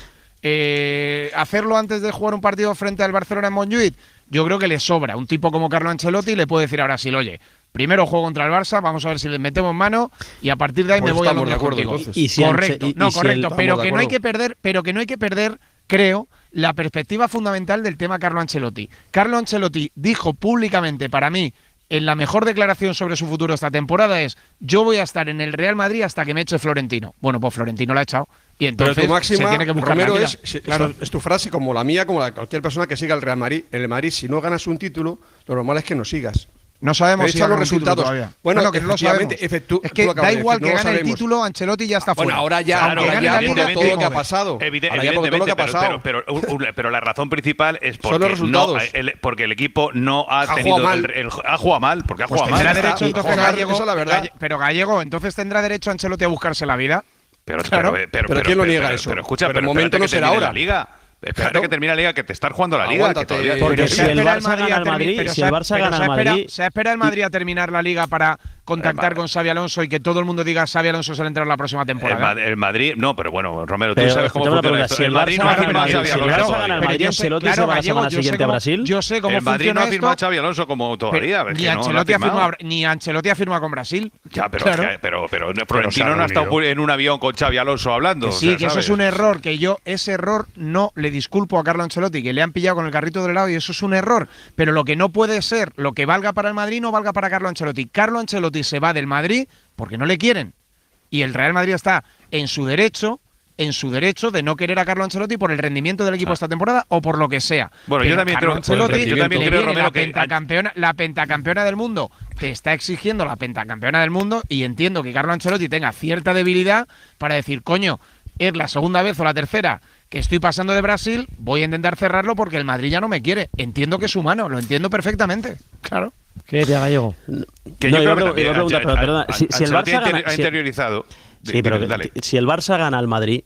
Eh, hacerlo antes de jugar un partido frente al Barcelona en Montjuïc, yo creo que le sobra. Un tipo como Carlo Ancelotti le puede decir a Brasil, oye, Primero juego contra el Barça, vamos a ver si les metemos mano y a partir de ahí Pues me voy a estamos lo de acuerdo, contigo. entonces. Y si Correcto, Anche- y- no, y si correcto, el- pero Estamos de que no hay acuerdo. que perder, pero que no hay que perder, creo, la perspectiva fundamental del tema Carlo Ancelotti. Carlo Ancelotti dijo públicamente para mí, en la mejor declaración sobre su futuro esta temporada es: yo voy a estar en el Real Madrid hasta que me eche Florentino. Bueno, pues Florentino lo ha echado y entonces Pero tu máxima, se tiene que buscar Romero, la vida. es, si- Claro. es, es tu frase como la mía, como la de cualquier persona que siga el Real Madrid. En el Madrid, si no ganas un título, lo normal es que no sigas. No sabemos He si dicho gana los un título resultados. todavía. Bueno, Bueno, que no lo efectivamente, sabemos. efe- tú- Es tú que lo acabas da de igual decir, que no lo gane el sabemos. título, Ancelotti ya está Bueno, fuera. ahora ya, Aunque ahora gane ya la por Liga, todo lo que ha joder. pasado. Evide- Ahora ya por todo lo que ha evidentemente, pasado. pero, pero, pero, un- pero la razón principal es Son porque, los no, resultados. el, porque el equipo no ha, Ha tenido jugado el- mal. el- ha jugado mal, porque ha Pues jugado tendrá mal. derecho entonces Joder, Gallego, esa es la verdad. Galle- pero Gallego, entonces tendrá derecho Ancelotti a buscarse la vida. Pero, Claro. pero, pero, Pero ¿quién lo pero- niega pero- eso? Pero escucha, Pero pero, el momento espérate no que será termine ahora. la liga. Espérate Claro. que termine la liga, que te estás jugando la liga. Aguántate, que todavía- porque Pero si se el espera Barça Madrid gana a al termi- Madrid, pero si se- el Barça pero gana se al espera- Madrid- se espera el Madrid a terminar la liga para contactar El con Xabi Alonso y que todo el mundo diga Xabi Alonso es el entrenador la próxima El, temporada. Ma- el Madrid, no, pero bueno, Romero, tú Pero, sabes cómo escúchame una funciona pregunta, esto. si el El Madrid Barça no ha gana al firmado a Madrid, Xabi si el Alonso Barça gana al todavía. Madrid, Pero yo sé- Ancelotti claro, se va la Gallego, semana yo sé siguiente a cómo- Brasil. Yo sé cómo El Madrid funciona no ha esto, firmado a Xavi Alonso como todavía. pero es ni, que no, no ha Ancelotti ha firmado. firmado, ni Ancelotti ha firmado con Brasil. Ya, pero, Claro. es que- pero, pero, se Florentino ha no ha estado reunido. en un avión con Xavi Alonso hablando. Que o sí, sea, que eso ¿sabes? es un error, que yo ese error no le disculpo a Carlo Ancelotti, que le han pillado con el carrito del helado y eso es un error. Pero lo que no puede ser, lo que valga para el Madrid no valga para Carlo Ancelotti. Carlo Ancelotti se va del Madrid porque no le quieren. Y el Real Madrid está en su derecho, en su derecho de no querer a Carlo Ancelotti por el rendimiento del equipo esta temporada o por lo que sea. Bueno, yo Pero también Carlo creo- Ancelotti, yo también le creo, viene Romero, la que- pentacampeona, la pentacampeona del mundo te está exigiendo la pentacampeona del mundo y entiendo que Carlo Ancelotti tenga cierta debilidad para decir, coño, es la segunda vez o la tercera que estoy pasando de Brasil, voy a intentar cerrarlo porque el Madrid ya no me quiere. Entiendo que es humano, lo entiendo perfectamente. Claro. ¿Qué te Gallego? Que No, yo iba creo a pre- que iba a preguntar, pero perdona, si- si el Ancelotti Barça ha inter- gana- ha si- interiorizado. Sí, pero que- Dale. si el Barça gana al Madrid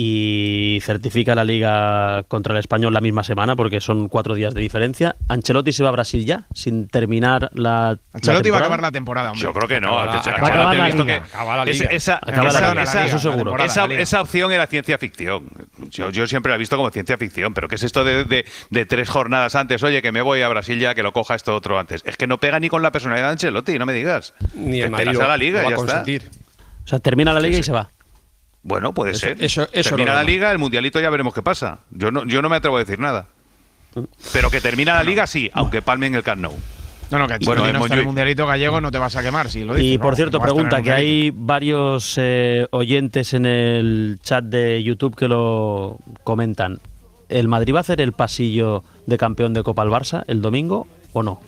y certifica la Liga contra el Español la misma semana, porque son cuatro días de diferencia, ¿Ancelotti se va a Brasil ya, sin terminar la Ancelotti la va a temporada? acabar la temporada, hombre. Yo creo que no. Acaba la- Ancelotti- acaba la Ancelotti ha visto liga. que Acaba la esa- liga. esa- Acaba la esa- liga, esa- eso seguro. temporada, esa- la liga. esa opción era ciencia ficción. Yo, yo siempre la he visto como ciencia ficción, pero ¿qué es esto de, de- de tres jornadas antes? Oye, que me voy a Brasil ya, que lo coja esto otro antes. Es que no pega ni con la personalidad de Ancelotti, no me digas. Ni el Te Madrid pegas a lo- la liga lo va y a ya está. consentir. O sea, termina la Sí, Liga y sí. se va. Bueno, puede Eso- ser. eso- eso termina no la lo- liga, el mundialito ya veremos qué pasa. Yo no, yo no me atrevo a decir nada. Pero que termina la liga sí, aunque palmen el Camp Nou. No, no, que Bueno, si en no está en el Montjuic- mundialito gallego no te vas a quemar, si lo dices. Y por ¿no? cierto, Vas a tener pregunta, un que hay varios eh, oyentes en el chat de YouTube que lo comentan. ¿El Madrid va a hacer el pasillo de campeón de Copa al Barça el domingo o no?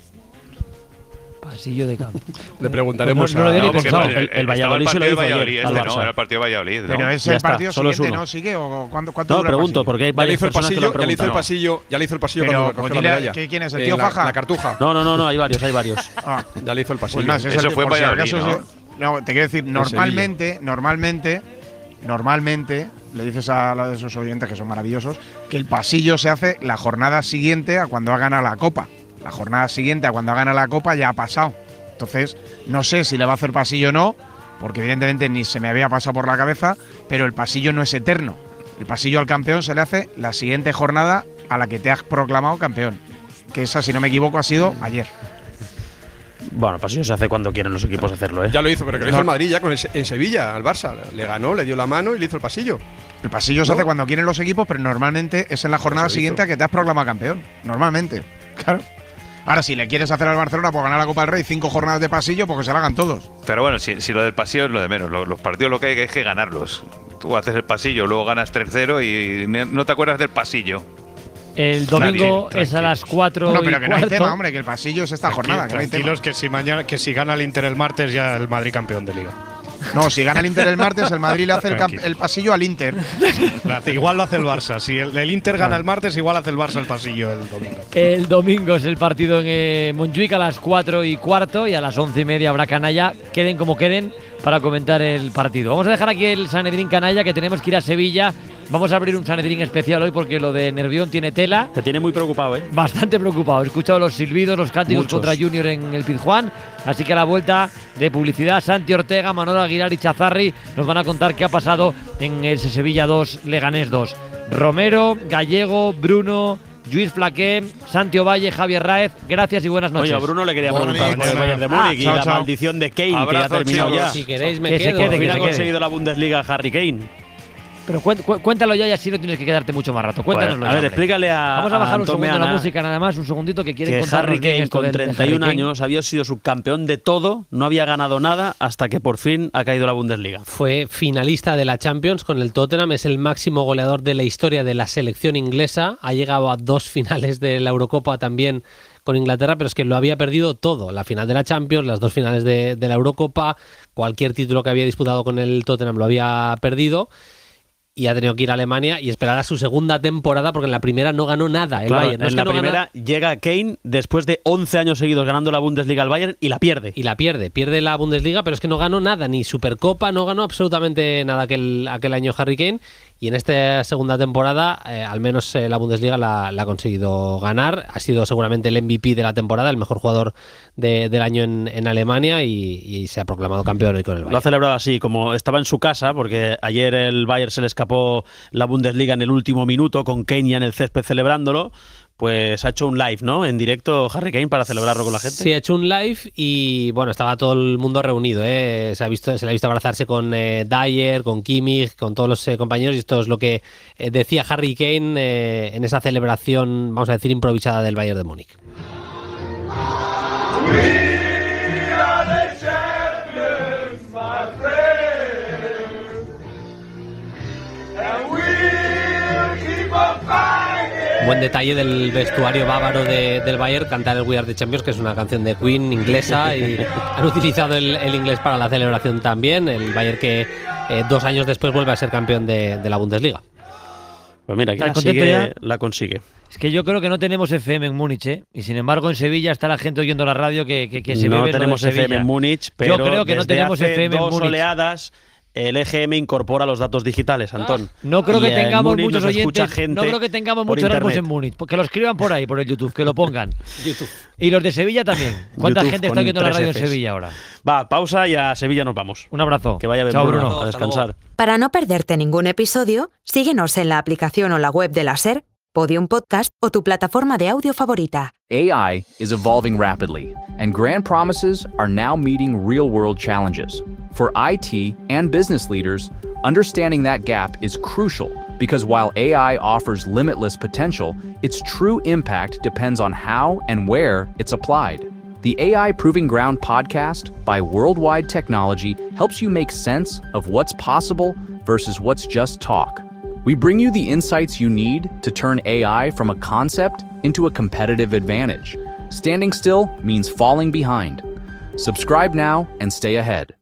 Pasillo de campo. Le preguntaremos No, no lo a- había No, porque pensado. el- el estaba Valladolid se lo partido hizo de ayer Valladolid, al este, Barça. no, era el partido de Valladolid. ¿no? Pero es Ya el está, partido solo es siguiente, uno. ¿no? ¿Sigue? ¿O cuándo, cuánto No, dura el pregunto, pasillo? porque hay Ya le varias hizo el personas que lo pasillo, ya le hizo el preguntan. pasillo, ya le hizo el pasillo Pero, cuando pues cogió la dile, medalla. ¿qué- quién es, el Eh, tío la- Faja? La cartuja. No, no, no, no, hay varios, hay varios. Ah, Ya le hizo el pasillo. pues nada, ese es Eso el- fue por si Valladolid, acaso ¿no? se- no, te quiero decir, normalmente, normalmente, normalmente, le dices a la de esos oyentes que son maravillosos, que el pasillo se hace la jornada siguiente a cuando ha ganado la Copa. La jornada siguiente a cuando ha ganado la Copa ya ha pasado. Entonces, no sé si le va a hacer pasillo o no, porque evidentemente ni se me había pasado por la cabeza, pero el pasillo no es eterno. El pasillo al campeón se le hace la siguiente jornada a la que te has proclamado campeón. Que esa, si no me equivoco, ha sido ayer. Bueno, el pasillo se hace cuando quieren los equipos hacerlo, ¿eh? Ya lo hizo, pero que lo No. hizo el Madrid ya con el- en Sevilla, al Barça. Le ganó, le dio la mano y le hizo el pasillo. El pasillo se ¿No? hace cuando quieren los equipos, pero normalmente es en la jornada Eso hizo. siguiente a que te has proclamado campeón. Normalmente. Claro. Ahora, si le quieres hacer al Barcelona por ganar la Copa del Rey cinco jornadas de pasillo, pues que se la hagan todos. Pero bueno, si, si lo del pasillo es lo de menos. Lo- Los partidos lo que hay es que ganarlos. Tú haces el pasillo, luego ganas tres cero y ne- no te acuerdas del pasillo. El domingo Nadie, es a las cuatro No, y pero que no hay cuarto. tema, hombre, que el pasillo es esta jornada. Que no, hay tema. Tranquilos que si mañana, que si gana el Inter el martes ya el Madrid campeón de Liga. No, si gana el Inter el martes, el Madrid le hace el, camp- Tranquilo. el pasillo al Inter. La- Igual lo hace el Barça. Si el, el Inter gana el martes, igual hace el Barça el pasillo el domingo. El domingo es el partido en eh, Montjuic a las cuatro y cuarto y a las once y media habrá canalla. Queden como queden para comentar el partido. Vamos a dejar aquí el Sanedrín canalla, que tenemos que ir a Sevilla. Vamos a abrir un Sanedrín especial hoy porque lo de Nervión tiene tela. Te tiene muy preocupado, ¿eh? Bastante preocupado. He escuchado los silbidos, los cánticos Muchos. contra Junior en el Pizjuán. Así que a la vuelta de publicidad, Santi Ortega, Manolo Aguilar y Chazarri nos van a contar qué ha pasado en ese Sevilla dos, Leganés dos. Romero, Gallego, Bruno, Lluís Flaqué, Santi Ovalle, Javier Raez. Gracias y buenas noches. Oye, a Bruno le quería preguntar por el Bayern de Múnich y la maldición de Kane, que ya ha terminado ya. Si queréis me Que se quedo. quede, Por que fin se ha quede. conseguido la Bundesliga Harry Kane. Pero cuént- cu- cuéntalo ya y así no tienes que quedarte mucho más rato. Cuéntanoslo. Bueno, a ver, ya, hombre. explícale a Vamos a bajar un Antón segundo la Meana música nada más, un segundito que quiere que contarnos Harry bien Kane esto con del- de treinta y un Harry Kane. años había sido subcampeón de todo, no había ganado nada hasta que por fin ha caído la Bundesliga. Fue finalista de la Champions con el Tottenham, es el máximo goleador de la historia de la selección inglesa, ha llegado a dos finales de la Eurocopa también con Inglaterra, pero es que lo había perdido todo, la final de la Champions, las dos finales de, de la Eurocopa, cualquier título que había disputado con el Tottenham lo había perdido. Y ha tenido que ir a Alemania y esperar a su segunda temporada porque en la primera no ganó nada el Claro, Bayern. No en es que la no primera gana- llega Kane después de once años seguidos ganando la Bundesliga al Bayern y la pierde. Y la pierde, pierde la Bundesliga, pero es que no ganó nada, ni Supercopa, no ganó absolutamente nada aquel, aquel año Harry Kane. Y en esta segunda temporada, eh, al menos eh, la Bundesliga la, la ha conseguido ganar. Ha sido seguramente el M V P de la temporada, el mejor jugador de- del año en, en Alemania y, y se ha proclamado campeón hoy con el Bayern. Lo ha celebrado así, como estaba en su casa, porque ayer el Bayern se le escapó la Bundesliga en el último minuto con Kane ya en el césped celebrándolo. Pues ha hecho un live, ¿no? En directo Harry Kane para celebrarlo con la gente. Sí, ha hecho un live y bueno, estaba todo el mundo reunido, ¿eh? Se ha visto, se le ha visto abrazarse con eh, Dyer, con Kimmich, con todos los eh, compañeros y esto es lo que eh, decía Harry Kane eh, en esa celebración, vamos a decir, improvisada del Bayern de Múnich. Buen detalle del vestuario bávaro de- del Bayern, cantar el We Are the Champions, que es una canción de Queen inglesa y han utilizado el, el inglés para la celebración también. El Bayern que eh, dos años después vuelve a ser campeón de, de la Bundesliga. Pues mira, que ¿Estás la, contento sigue, ya? la consigue. Es que yo creo que no tenemos F M en Múnich, ¿eh? Y sin embargo en Sevilla está la gente oyendo la radio que, que, que se no bebe lo de tenemos F M Sevilla. en Múnich, pero yo creo que no desde tenemos hace F M en dos Múnich. oleadas el E G M incorpora los datos digitales, Antón. No creo Y que en tengamos Múnich muchos nos escucha oyentes, gente no creo que tengamos por muchos Erasmus internet. en Múnich, que lo escriban por ahí, por el YouTube, que lo pongan. Y los de Sevilla también. ¿Cuánta YouTube gente está con oyendo la tres radio en Fs. Sevilla ahora? Va, pausa y a Sevilla nos vamos. Un abrazo. Que vaya bien, Chao, Bruno, Bruno. a descansar. Para no perderte ningún episodio, síguenos en la aplicación o la web de la SER, Podium Podcast o tu plataforma de audio favorita. A I is evolving rapidly, and grand promises are now meeting real-world challenges. For I T and business leaders, understanding that gap is crucial because while A I offers limitless potential, its true impact depends on how and where it's applied. The A I Proving Ground podcast by Worldwide Technology helps you make sense of what's possible versus what's just talk. We bring you the insights you need to turn A I from a concept into a competitive advantage. Standing still means falling behind. Subscribe now and stay ahead.